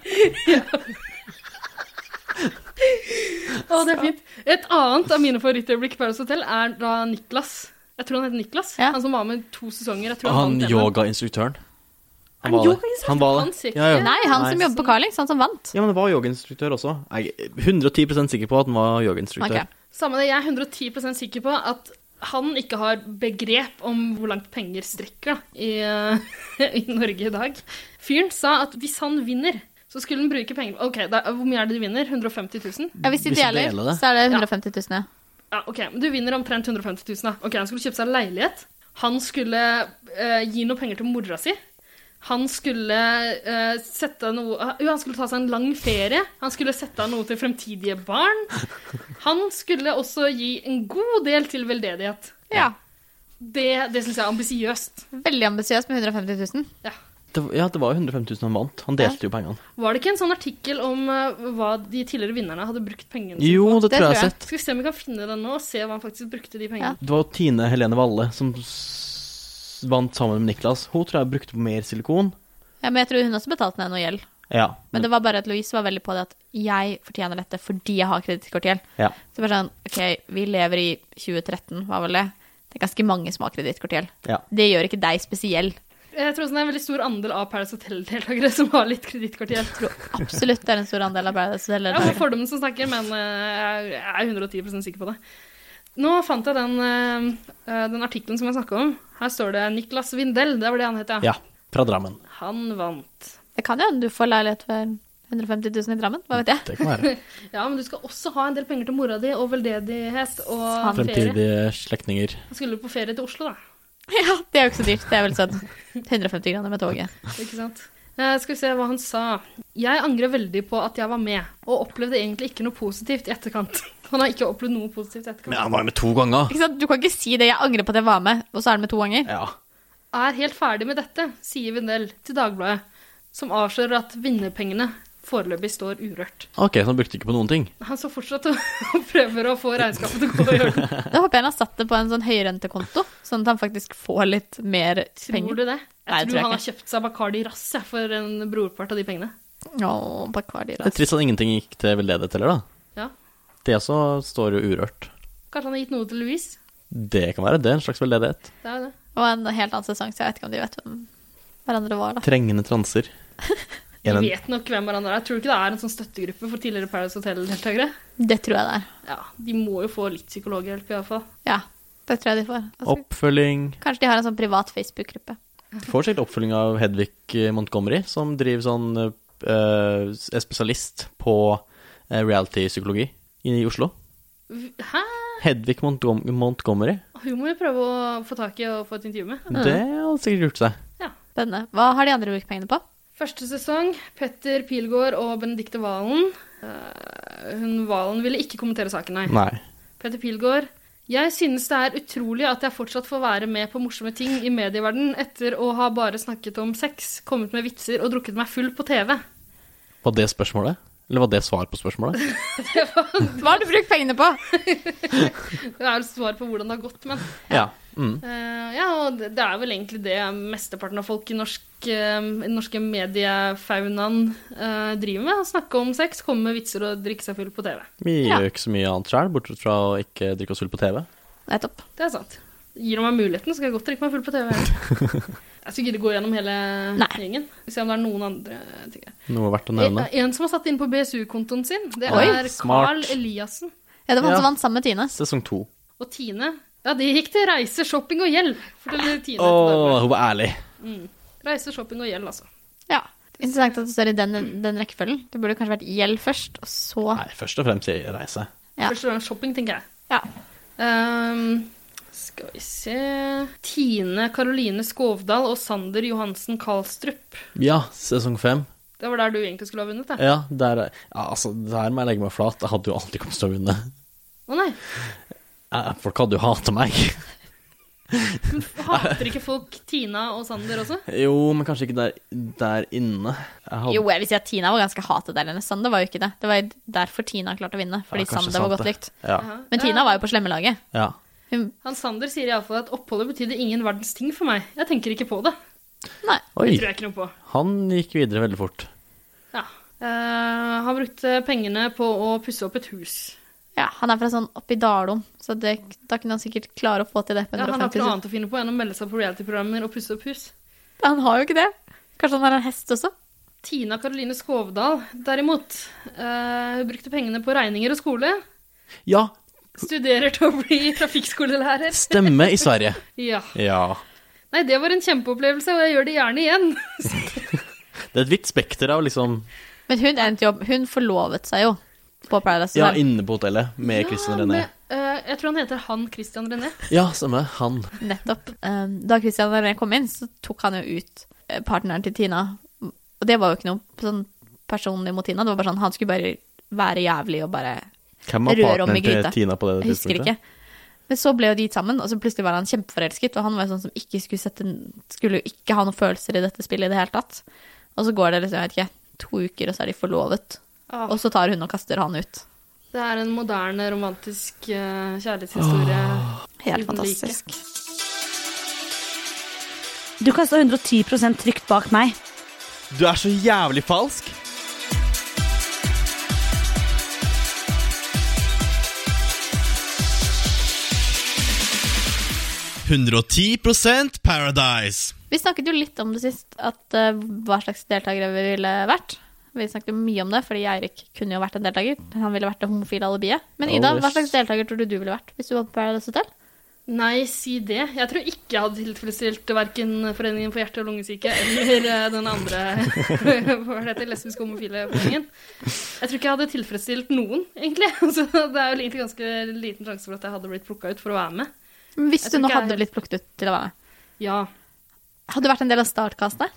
Speaker 4: det er fint. Et annet av mine favorittøyeblikk i Paradise Hotel er da Niklas. Jeg tror han heter Niklas.
Speaker 2: Ja.
Speaker 4: Han som var med 2 sesonger. Jeg tror
Speaker 3: Han
Speaker 4: vant en.
Speaker 3: yogainstruktøren.
Speaker 4: Han yogainstruktør?
Speaker 3: Han var
Speaker 4: Han
Speaker 3: det.
Speaker 4: ser ikke-
Speaker 3: Ja, ja.
Speaker 2: Nei, han som jobber på Carlings, han som vant.
Speaker 3: Ja, men det var yogainstruktør også. Jeg er 110% sikker på at han var yogainstruktør.
Speaker 2: Ok.
Speaker 4: Samme det, jeg er 110% sikker på at han ikke har begrep om hvor langt penger strekker da, i Norge i dag. Fyren sa at hvis han vinner, så skulle han bruke penger. Ok, hvor mye er det de vinner? 150 000?
Speaker 2: Ja, hvis de
Speaker 3: Hvis de
Speaker 2: deler,
Speaker 3: deler det.
Speaker 2: så er det 150 000, ja.
Speaker 4: Ja, ok, men du vinner omtrent 150 000 da. Ok, han skulle kjøpe seg leilighet. Han skulle gi noe penger til mora si. Han skulle sette noe... han skulle ta seg en lang ferie. Han skulle sette av noe til fremtidige barn. Han skulle også gi en god del til veldedighet.
Speaker 2: Ja,
Speaker 4: Det synes jeg er ambisiøst.
Speaker 2: veldig ambisiøst med 150 000.
Speaker 3: Det var jo 150 000 han vant. Han delte jo pengene.
Speaker 4: Var det ikke en sånn artikkel om hva de tidligere vinnerne hadde brukt pengene sine
Speaker 3: Jo,
Speaker 4: på?
Speaker 3: det tror jeg jeg har
Speaker 2: tror jeg.
Speaker 3: sett.
Speaker 4: Skal vi se om vi kan finne den nå, og se hva han faktisk brukte de pengene.
Speaker 3: Det var jo Tine Helene Valle som vant sammen med Niklas. Hun tror jeg brukte på mer silikon.
Speaker 2: Ja, men jeg tror hun også betalte ned noe gjeld.
Speaker 3: Ja.
Speaker 2: Men det var bare at Louise var veldig på det at jeg fortjener dette fordi jeg har kredittkortgjeld.
Speaker 3: Ja.
Speaker 2: Så det var sånn, ok, vi lever i 2013, hva var det? Det er ganske mange som har kredittkortgjeld.
Speaker 3: Ja.
Speaker 2: Det gjør ikke deg spesiell.
Speaker 4: Jeg tror også det er en veldig stor andel av Paradise Hotel-deltakere som har litt kredittkortgjeld.
Speaker 2: Absolutt, det er en stor andel av Paradise Hotel.
Speaker 4: Det er fordommen som snakker, men jeg er 110% sikker på det. Nå fant jeg den artikkelen som jeg snakket om. Her står det Niklas Vindel, det var det han het,
Speaker 3: Ja. fra Drammen.
Speaker 4: Han vant.
Speaker 2: Det kan jo du får leilighet for 150 000 i Drammen, hva vet jeg?
Speaker 3: Det kan være.
Speaker 4: Ja, men du skal også ha en del penger til mora di, og veldedighet, og ferie.
Speaker 3: Fremtidige slektninger.
Speaker 4: Han skulle på ferie til Oslo, da.
Speaker 2: Ja, det er jo ikke så dyrt. Det er vel sånn 150 kroner med toget.
Speaker 4: Ikke sant? Skal vi se hva han sa. Jeg angrer veldig på at jeg var med, og opplevde egentlig ikke noe positivt i etterkant. Han har ikke opplevd noe positivt i etterkant.
Speaker 3: Men han var med 2 ganger.
Speaker 2: Ikke sant? Du kan ikke si det, jeg angrer på at jeg var med, og så er det med 2 ganger.
Speaker 3: Ja.
Speaker 4: Er helt ferdig med dette, sier Vindel til Dagbladet, som avslører at vinnerpengene foreløpig står urørt.
Speaker 3: Ok, så han brukte ikke på noen ting.
Speaker 4: Han så fortsatt og prøver å få regnskapet til å gå i orden.
Speaker 2: Da håper jeg han har satt det på en sånn høyrentekonto, sånn at han faktisk får litt mer penger.
Speaker 4: Tror du det?
Speaker 2: Nei,
Speaker 4: Jeg
Speaker 2: tror
Speaker 4: tror
Speaker 2: jeg
Speaker 4: han
Speaker 2: ikke.
Speaker 4: har kjøpt seg Bacardi Rass for en brorpart av de pengene.
Speaker 2: Bacardi,
Speaker 3: Det er trist at ingenting gikk til veldedighet heller, da.
Speaker 4: Ja.
Speaker 3: Det også står jo urørt.
Speaker 4: Kanskje han har gitt noe til Louise?
Speaker 3: Det kan være det, en slags veldedighet.
Speaker 4: Det er jo det.
Speaker 2: Og en helt annen sesong, så jeg vet ikke om de vet hvem hverandre var, da.
Speaker 3: Trengende transer.
Speaker 4: Vi vet nok hvem hverandre er. Tror du ikke det er en sånn støttegruppe for tidligere Paradise Hotel-deltakere?
Speaker 2: Det tror jeg det er.
Speaker 4: Ja, de må jo få litt psykologhjelp i hvert fall.
Speaker 2: Ja, det tror jeg de får. Altså,
Speaker 3: Oppfølging.
Speaker 2: kanskje de har en sånn privat Facebook-gruppe.
Speaker 3: De får sikkert oppfølging av Hedvig Montgomery, som driver sånn er spesialist på reality-psykologi i Oslo.
Speaker 4: Hæ?
Speaker 3: Hedvig Montgomery.
Speaker 4: Hun må jo prøve å få tak i og få et intervju med.
Speaker 3: Det hadde sikkert gjort seg.
Speaker 2: Spennende. Hva har de andre brukt pengene på?
Speaker 4: Første sesong, Petter Pilgaard og Benedikte Valen. Valen ville ikke kommentere saken, nei.
Speaker 3: Nei.
Speaker 4: Petter Pilgaard. Jeg synes det er utrolig at jeg fortsatt får være med på morsomme ting i medieverden etter å ha bare snakket om sex, kommet med vitser og drukket meg full på TV.
Speaker 3: Var det spørsmålet? Eller var det svar på spørsmålet?
Speaker 2: Hva har du brukt pengene på?
Speaker 4: Det er jo svar på hvordan det har gått, men...
Speaker 3: Ja. Mm.
Speaker 4: Ja, og det er vel egentlig det mesteparten av folk i norske mediefaunaen driver med. Å snakke om sex, komme med vitser og drikke seg full på TV.
Speaker 3: Vi gjør ikke så mye annet selv, bortsett fra å ikke drikke oss full på TV.
Speaker 2: Nettopp.
Speaker 4: Det er sant. Gir de meg muligheten, så skal jeg godt drikke meg full på TV. Jeg skal ikke gå gjennom hele gjengen. Se om det er noen andre ting.
Speaker 3: Noe verdt å nevne.
Speaker 4: En som har satt inn på BSU-kontoen sin, det
Speaker 2: Oi,
Speaker 4: er Carl Eliassen.
Speaker 2: Ja, det var han
Speaker 3: Ja.
Speaker 2: som vant sammen med Tine.
Speaker 3: Sesong 2.
Speaker 4: Og Tine, ja, de gikk til reise, shopping og gjeld. Forteller Tine.
Speaker 3: Hun var ærlig.
Speaker 4: Reise, shopping og gjeld, altså.
Speaker 2: Ja. Interessant at du står i den rekkefølgen. Det burde kanskje vært gjeld først, og så...
Speaker 3: Nei, først og fremst i reise.
Speaker 2: Ja.
Speaker 4: Først og fremst shopping, tenker jeg.
Speaker 2: Ja.
Speaker 4: Skal vi se... Tine Karoline Skovdal og Sander Johansen Karlstrup.
Speaker 3: Ja, sesong 5.
Speaker 4: Det var der du egentlig skulle ha vunnet, det.
Speaker 3: Ja, der må jeg legge meg flat. Jeg hadde jo alltid kommet til å vinne.
Speaker 4: Å nei,
Speaker 3: Folk hadde jo hatet meg.
Speaker 4: hater ikke folk Tina og Sander også?
Speaker 3: Jo, men kanskje ikke der inne.
Speaker 2: Jo, jeg vil si at Tina var ganske hatet der inne. Sander var jo ikke det. Det var derfor Tina klarte å vinne, fordi
Speaker 3: kanskje
Speaker 2: Sander var
Speaker 3: sant
Speaker 2: godt
Speaker 3: det.
Speaker 2: likt.
Speaker 3: Ja.
Speaker 2: Men Tina var jo på slemmelaget.
Speaker 3: Ja.
Speaker 4: Han Sander sier i alle fall at oppholdet betydde ingen verdens ting for meg. Jeg tenker ikke på det.
Speaker 2: Nei.
Speaker 3: Oi,
Speaker 4: Det tror jeg ikke noe på.
Speaker 3: han gikk videre veldig fort.
Speaker 4: Ja. Han brukte pengene på å pusse opp et hus.
Speaker 2: Ja, han er fra sånn oppi Dalom, så da kunne han sikkert klare å få til det på
Speaker 4: Ja, han har ikke
Speaker 2: 150
Speaker 4: noe
Speaker 2: 000.
Speaker 4: annet å finne på enn å melde seg på reality-programmer og pusse opp hus.
Speaker 2: Han har jo ikke det. Kanskje han har en hest også?
Speaker 4: Tina Karoline Skovdal, derimot, hun brukte pengene på regninger og skole.
Speaker 3: Ja,
Speaker 4: Studerer til å bli trafikkskolelærer.
Speaker 3: stemme i Sverige.
Speaker 4: Ja.
Speaker 3: Ja.
Speaker 4: Nei, det var en kjempeopplevelse, og jeg gjør det gjerne igjen.
Speaker 3: Det er et vidt spekter av liksom...
Speaker 2: Men hun endte jo opp, hun forlovet seg jo på Paradise
Speaker 3: Ja,
Speaker 2: Hotel.
Speaker 3: inne på hotellet med Christian René.
Speaker 4: Jeg tror han heter han Christian René.
Speaker 3: Ja, samme. Han.
Speaker 2: Nettopp. Da Christian René kom inn, så tok han jo ut partneren til Tina. Og det var jo ikke noe sånn personlig mot Tina. Det var bare sånn, han skulle bare være jævlig og bare
Speaker 3: Hvem var
Speaker 2: røre om i
Speaker 3: partneren til
Speaker 2: gryta.
Speaker 3: Tina på det
Speaker 2: Jeg husker
Speaker 3: tidspunktet?
Speaker 2: ikke. Men så ble jo de sammen, og så plutselig var han kjempeforelsket, og han var jo sånn som ikke skulle jo ikke ha noen følelser i dette spillet i det hele tatt. Og så går det liksom, jeg vet ikke, 2 uker, og så er de forlovet.
Speaker 4: Ah.
Speaker 2: Og så tar hun og kaster han ut.
Speaker 4: Det er en moderne, romantisk kjærlighetshistorie.
Speaker 2: Helt
Speaker 4: Uten like.
Speaker 2: fantastisk.
Speaker 5: Du kan stå 110% trygt bak meg.
Speaker 3: Du er så jævlig falsk!
Speaker 6: Paradise.
Speaker 2: Vi snakket jo litt om det sist, at hva slags deltakere vi ville vært. Vi snakket jo mye om det, fordi Eirik kunne jo vært en deltaker. Han ville vært det homofile alibiet. Men Ida,
Speaker 3: Oh, yes.
Speaker 2: hva slags deltaker tror du ville vært hvis du var på Paradise Hotel?
Speaker 4: Nei, si det. Jeg tror ikke jeg hadde tilfredsstilt hverken Foreningen for hjerte- og lungesyke eller den andre hva heter det, lesbiske homofile foreningen. Jeg tror ikke jeg hadde tilfredsstilt noen, egentlig. Så det er jo egentlig ganske liten sjanse for at jeg hadde blitt plukket ut for å være med.
Speaker 2: Hvis du nå hadde blitt plukket ut til å være med,
Speaker 4: Ja.
Speaker 2: hadde du vært en del av startkastet?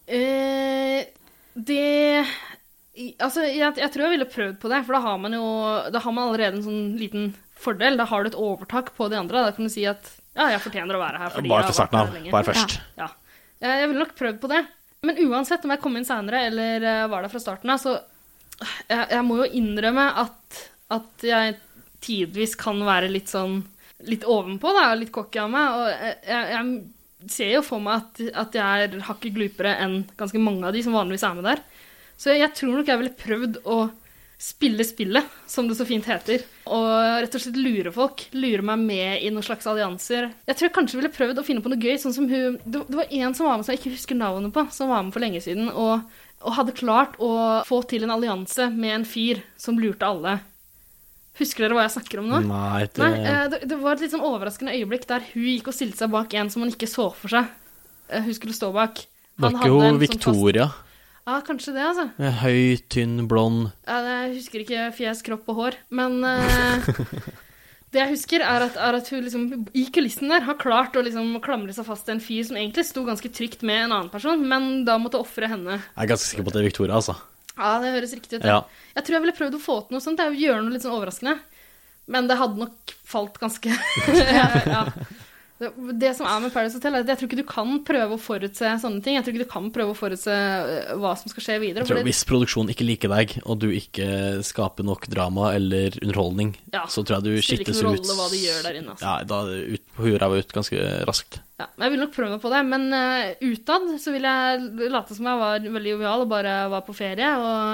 Speaker 4: Altså, jeg tror jeg ville prøvd på det, for da har man allerede en sånn liten fordel. Da har du et overtak på de andre. Da kan du si at ja, jeg fortjener å være her. Fordi
Speaker 3: Bare
Speaker 4: jeg
Speaker 3: fra
Speaker 4: har
Speaker 3: starten
Speaker 4: vært
Speaker 3: av,
Speaker 4: her lenge.
Speaker 3: bare først.
Speaker 4: Ja. Jeg ville nok prøvd på det. Men uansett om jeg kom inn senere eller var der fra starten av, så jeg må jo innrømme at jeg tidvis kan være litt litt ovenpå, da, litt cocky av meg. Og jeg ser jo for meg at jeg er hakket glupere enn ganske mange av de som vanligvis er med der. Så jeg tror nok jeg ville prøvd å spille spillet, som det så fint heter, og rett og slett lure folk, lure meg med i noen slags allianser. Jeg tror jeg kanskje ville prøvd å finne på noe gøy, sånn som det var en som var med som jeg ikke husker navnet på, som var med for lenge siden, og hadde klart å få til en allianse med en fyr som lurte alle. Husker dere hva jeg snakker om nå?
Speaker 3: Nei,
Speaker 4: det var et litt sånn overraskende øyeblikk der hun gikk og stilte seg bak en som man ikke så for seg. Hun skulle stå bak.
Speaker 3: Det var ikke jo Victoria.
Speaker 4: Ja, kanskje det, altså.
Speaker 3: Høy, tynn, blond.
Speaker 4: Ja, jeg husker ikke fjes, kropp og hår, men det jeg husker er at hun liksom i kulissen der har klart å liksom klamre seg fast til en fyr som egentlig sto ganske trygt med en annen person, men da måtte offre henne.
Speaker 3: Jeg er ganske sikker på at det er Victoria, altså.
Speaker 4: Ja, det høres riktig ut.
Speaker 3: Ja.
Speaker 4: Jeg tror jeg ville prøvd å få til noe sånt, jeg vil gjøre noe litt sånn overraskende, men det hadde nok falt ganske... ja. Det som er med Paradise Hotel er at jeg tror ikke du kan prøve å forutse sånne ting. Jeg tror ikke du kan prøve å forutse hva som skal skje videre.
Speaker 3: Jeg tror hvis produksjonen ikke liker deg, og du ikke skaper nok drama eller underholdning, så tror jeg du skittes ut.
Speaker 4: Det spiller ikke noen rolle hva de gjør der inne. Altså.
Speaker 3: Ja, da på huet ræva ut ganske raskt.
Speaker 4: Ja, men jeg vil nok prøve meg på det, men utad så vil jeg late som jeg var veldig jovial og bare var på ferie,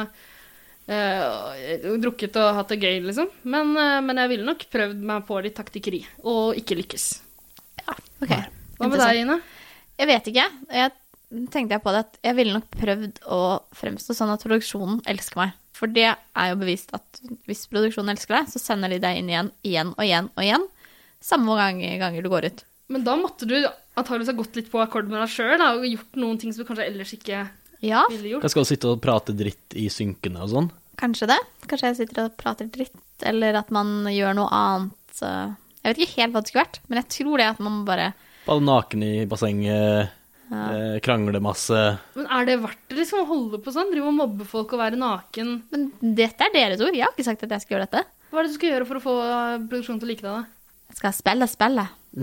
Speaker 4: og drukket og hatt det gøy, liksom. Men jeg ville nok prøvd meg på litt taktikkeri, og ikke lykkes.
Speaker 2: Ok.
Speaker 4: Hva med deg, Ina?
Speaker 2: Jeg vet ikke. Jeg tenkte på det at jeg ville nok prøvd å fremstå sånn at produksjonen elsker meg. For det er jo bevist at hvis produksjonen elsker deg, så sender de deg inn igjen og igjen. Samme ganger du går ut. Men da måtte du antageligvis ha gått litt på akkord med deg selv, og gjort noen ting som du kanskje ellers ikke ville gjort.
Speaker 3: Hva skal du sitte og prate dritt i synkene og sånn?
Speaker 2: Kanskje det. Kanskje jeg sitter og prater dritt, eller at man gjør noe annet. Jeg vet ikke helt hva det skulle vært, men jeg tror det at man bare...
Speaker 3: Bade naken i bassenget, krangle masse.
Speaker 4: Men er det verdt det liksom å holde på sånn? Drive og mobbe folk og være naken?
Speaker 2: Men dette er deres ord. Jeg har ikke sagt at jeg skal gjøre dette.
Speaker 4: Hva er det du skal gjøre for å få produksjonen til å like deg da?
Speaker 2: Jeg skal spille.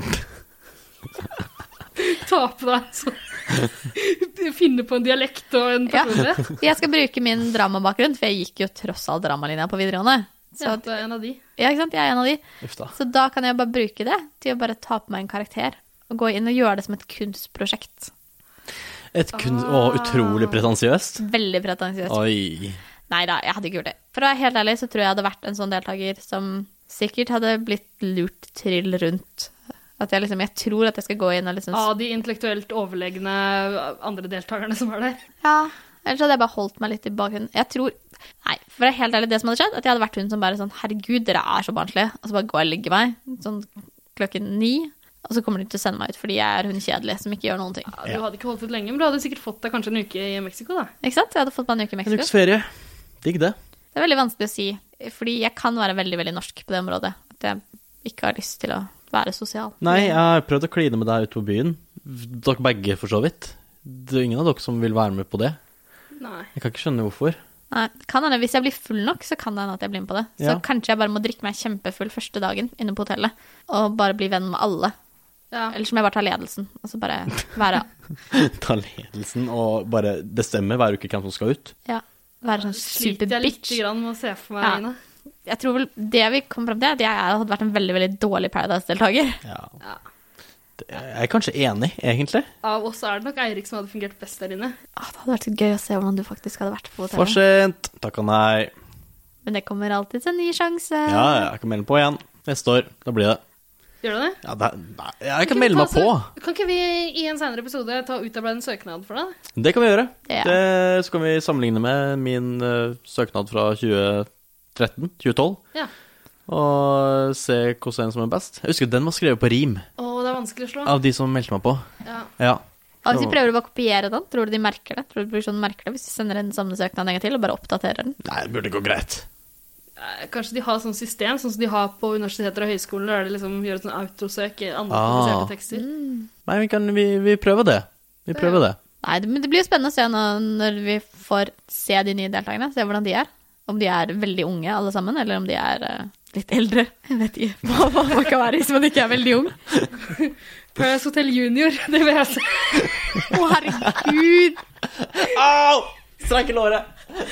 Speaker 4: Ta på deg sånn. Finne på en dialekt og en personlighet.
Speaker 2: Ja, jeg skal bruke min dramabakgrunn, for jeg gikk jo tross alt dramalinja på videregående. Så
Speaker 4: ja, du er en av de.
Speaker 2: Ja, ikke sant? Jeg er en av de.
Speaker 3: Ufta.
Speaker 2: Så da kan jeg bare bruke det til å bare ta på meg en karakter og gå inn og gjøre det som et kunstprosjekt.
Speaker 3: Utrolig pretensiøst.
Speaker 2: Veldig pretensiøst.
Speaker 3: Oi.
Speaker 2: Neida, jeg hadde ikke gjort det. For å være helt ærlig så tror jeg hadde vært en sånn deltaker som sikkert hadde blitt lurt trill rundt. At jeg tror at jeg skal gå inn og liksom...
Speaker 4: De intellektuelt overlegne andre deltakerne som er der.
Speaker 2: Ja, ellers hadde jeg bare holdt meg litt i bakgrunnen. Jeg tror... Nei, for det er helt ærlig det som hadde skjedd, at jeg hadde vært hun som bare sånn, herregud, dere er så barnslige, og så bare gå og legge meg, sånn 9:00, og så kommer de til å sende meg ut, fordi jeg er hun kjedelige som ikke gjør noen ting.
Speaker 4: Ja, du hadde ikke holdt ut lenge, men du hadde sikkert fått deg kanskje en uke i Mexico, da.
Speaker 2: Ikke sant? Jeg hadde fått meg en uke i Mexico.
Speaker 3: En ukes ferie. Digg det.
Speaker 2: Det er veldig vanskelig å si, fordi jeg kan være veldig, veldig norsk på det området, at jeg ikke har lyst til å være sosial.
Speaker 3: Nei, jeg har prøvd å kline med deg ute på byen. Dere begge, for så vidt. Det er ingen av dere som vil være med på det.
Speaker 4: Nei.
Speaker 3: Jeg kan ikke skjønne hvorfor.
Speaker 2: Nei, kan hende, hvis jeg blir full nok, så kan det hende at jeg blir med på det. Så kanskje jeg bare må drikke meg kjempefull første dagen inne på hotellet, og bare bli venn med alle. Ja. Eller så må jeg bare ta ledelsen, og så bare være...
Speaker 3: Ta ledelsen, og bare bestemme hver uke hvem som skal ut?
Speaker 2: Ja, være sånn super bitch.
Speaker 4: Sliter jeg litt grann med å se for meg, Ina.
Speaker 2: Jeg tror vel det vi kom frem til, at jeg hadde vært en veldig, veldig dårlig Paradise-deltaker.
Speaker 3: Ja. Jeg er kanskje enig, egentlig.
Speaker 4: Av oss er det nok Eirik som hadde fungert best der inne.
Speaker 2: Det hadde vært så gøy å se hvordan du faktisk hadde vært på hotellet.
Speaker 3: For sent, takk og nei.
Speaker 2: Men det kommer alltid en ny sjanse.
Speaker 3: Ja, jeg kan melde på igjen. Neste år, da blir det.
Speaker 4: Gjør du det?
Speaker 3: Ja, jeg kan melde meg på.
Speaker 4: Kan ikke vi i en senere episode utarbeide en søknad for deg?
Speaker 3: Det kan vi gjøre.
Speaker 2: Ja.
Speaker 3: Så kan vi sammenligne med min søknad fra 2012.
Speaker 4: Ja.
Speaker 3: og se hvordan som er best. Jeg husker den var skrevet på rim
Speaker 4: Det er vanskelig å slå.
Speaker 3: av de som meldte meg på. Ja.
Speaker 2: Og hvis de prøver å bare kopiere den, tror du de merker det? Tror du produksjonen merker det hvis de sender den samme søknaden en gang til og bare oppdaterer den?
Speaker 3: Nei, det burde gå greit.
Speaker 4: Kanskje de har sånn system, sånn som de har på universiteter og høyskoler, der de liksom gjør et sånn autosøk i andre publiserte tekster.
Speaker 3: Nei, vi prøver det. Vi prøver det.
Speaker 2: Nei, men det blir jo spennende å se nå når vi får se de nye deltakerne, se hvordan de er. Om de er veldig unge alle sammen, eller om de er litt eldre. Jeg vet ikke hva man kan være hvis man ikke er veldig ung.
Speaker 4: Paradise Hotel Junior, det vil jeg se.
Speaker 2: Å, herregud!
Speaker 3: Au! Streik i låret!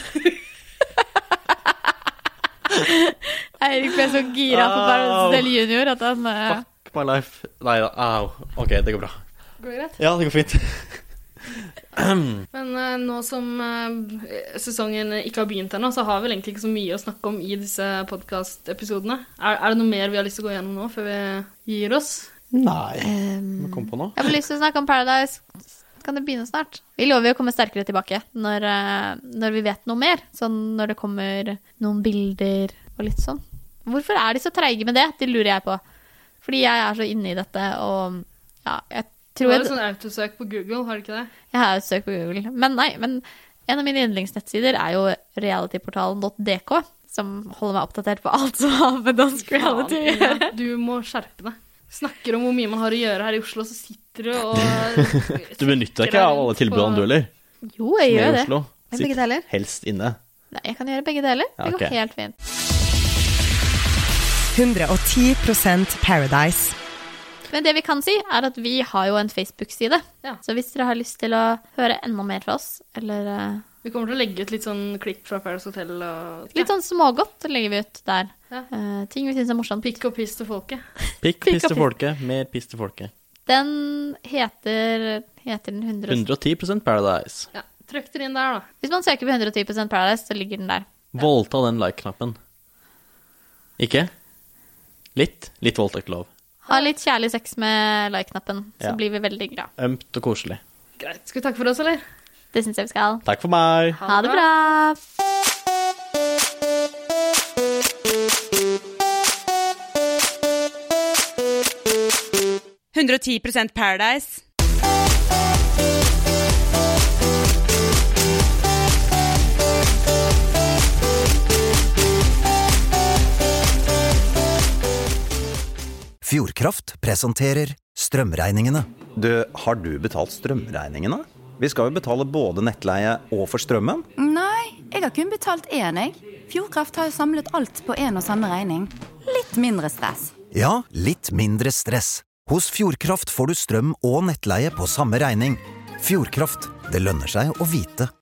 Speaker 2: Eirik ble så gira på Paradise Hotel Junior at han...
Speaker 3: Fuck my life. Nei da, au. Ok, det går bra.
Speaker 4: Går det greit?
Speaker 3: Ja, det går fint.
Speaker 4: Men nå som sesongen ikke har begynt ennå, så har vi vel egentlig ikke så mye å snakke om i disse podcast-episodene. Er det noe mer vi har lyst til å gå gjennom nå, før vi gir oss?
Speaker 3: Nei, må komme på noe.
Speaker 2: Jeg har lyst til å snakke om Paradise. Kan det begynne snart? Vi lover jo å komme sterkere tilbake når vi vet noe mer. Sånn når det kommer noen bilder og litt sånn. Hvorfor er de så treige med det? Det lurer jeg på. Fordi jeg er så inne i dette, og ja, jeg tror...
Speaker 4: Du har et sånn autosøk på Google, har du ikke det?
Speaker 2: Jeg har et søk på Google. Men en av mine yndlingsnettsider er jo realityportalen.dk, som holder meg oppdatert på alt som har med dansk reality.
Speaker 4: Ja, du må skjerpe deg. Snakker om hvor mye man har å gjøre her i Oslo, så sitter du og...
Speaker 3: Du benytter ikke av alle tilbudene du, eller?
Speaker 2: Jo, jeg gjør det.
Speaker 3: Sitt
Speaker 2: begge deler.
Speaker 3: helst inne.
Speaker 2: Nei, jeg kan gjøre begge deler. Det går helt fint.
Speaker 6: 110% Paradise.
Speaker 2: Men det vi kan si er at vi har jo en Facebook-side.
Speaker 4: Ja.
Speaker 2: Så hvis dere har lyst til å høre enda mer fra oss, eller...
Speaker 4: Vi kommer til å legge ut litt sånn klipp fra Paradise Hotel og...
Speaker 2: Litt sånn smågodt legger vi ut der.
Speaker 4: Ja.
Speaker 2: Ting vi synes er morsomt.
Speaker 4: Pikk og piss til folket.
Speaker 3: Pikk, piss til folket. Mer piss til folket.
Speaker 2: Den heter den
Speaker 3: 110% Paradise.
Speaker 4: Ja, trykk dere inn der da.
Speaker 2: Hvis man søker på 110% Paradise, så ligger den der.
Speaker 3: Voldta den like-knappen. Ikke? Litt voldtekt lov.
Speaker 2: Ha litt kjærlig sex med like-knappen, så
Speaker 3: Ja.
Speaker 2: blir vi veldig glad.
Speaker 3: Ømt og koselig.
Speaker 4: Greit. Skal vi takke for oss, eller?
Speaker 2: Det synes jeg vi skal.
Speaker 3: Takk for meg.
Speaker 2: Ha det bra!
Speaker 6: «110% Paradise».
Speaker 1: Fjordkraft presenterer strømregningene.
Speaker 7: Har du betalt strømregningene? Vi skal jo betale både nettleie og for strømmen.
Speaker 8: Nei, jeg har kun betalt én, jeg. Fjordkraft har jo samlet alt på en og samme regning. Litt mindre stress.
Speaker 1: Ja, litt mindre stress. Hos Fjordkraft får du strøm og nettleie på samme regning. Fjordkraft, det lønner seg å vite.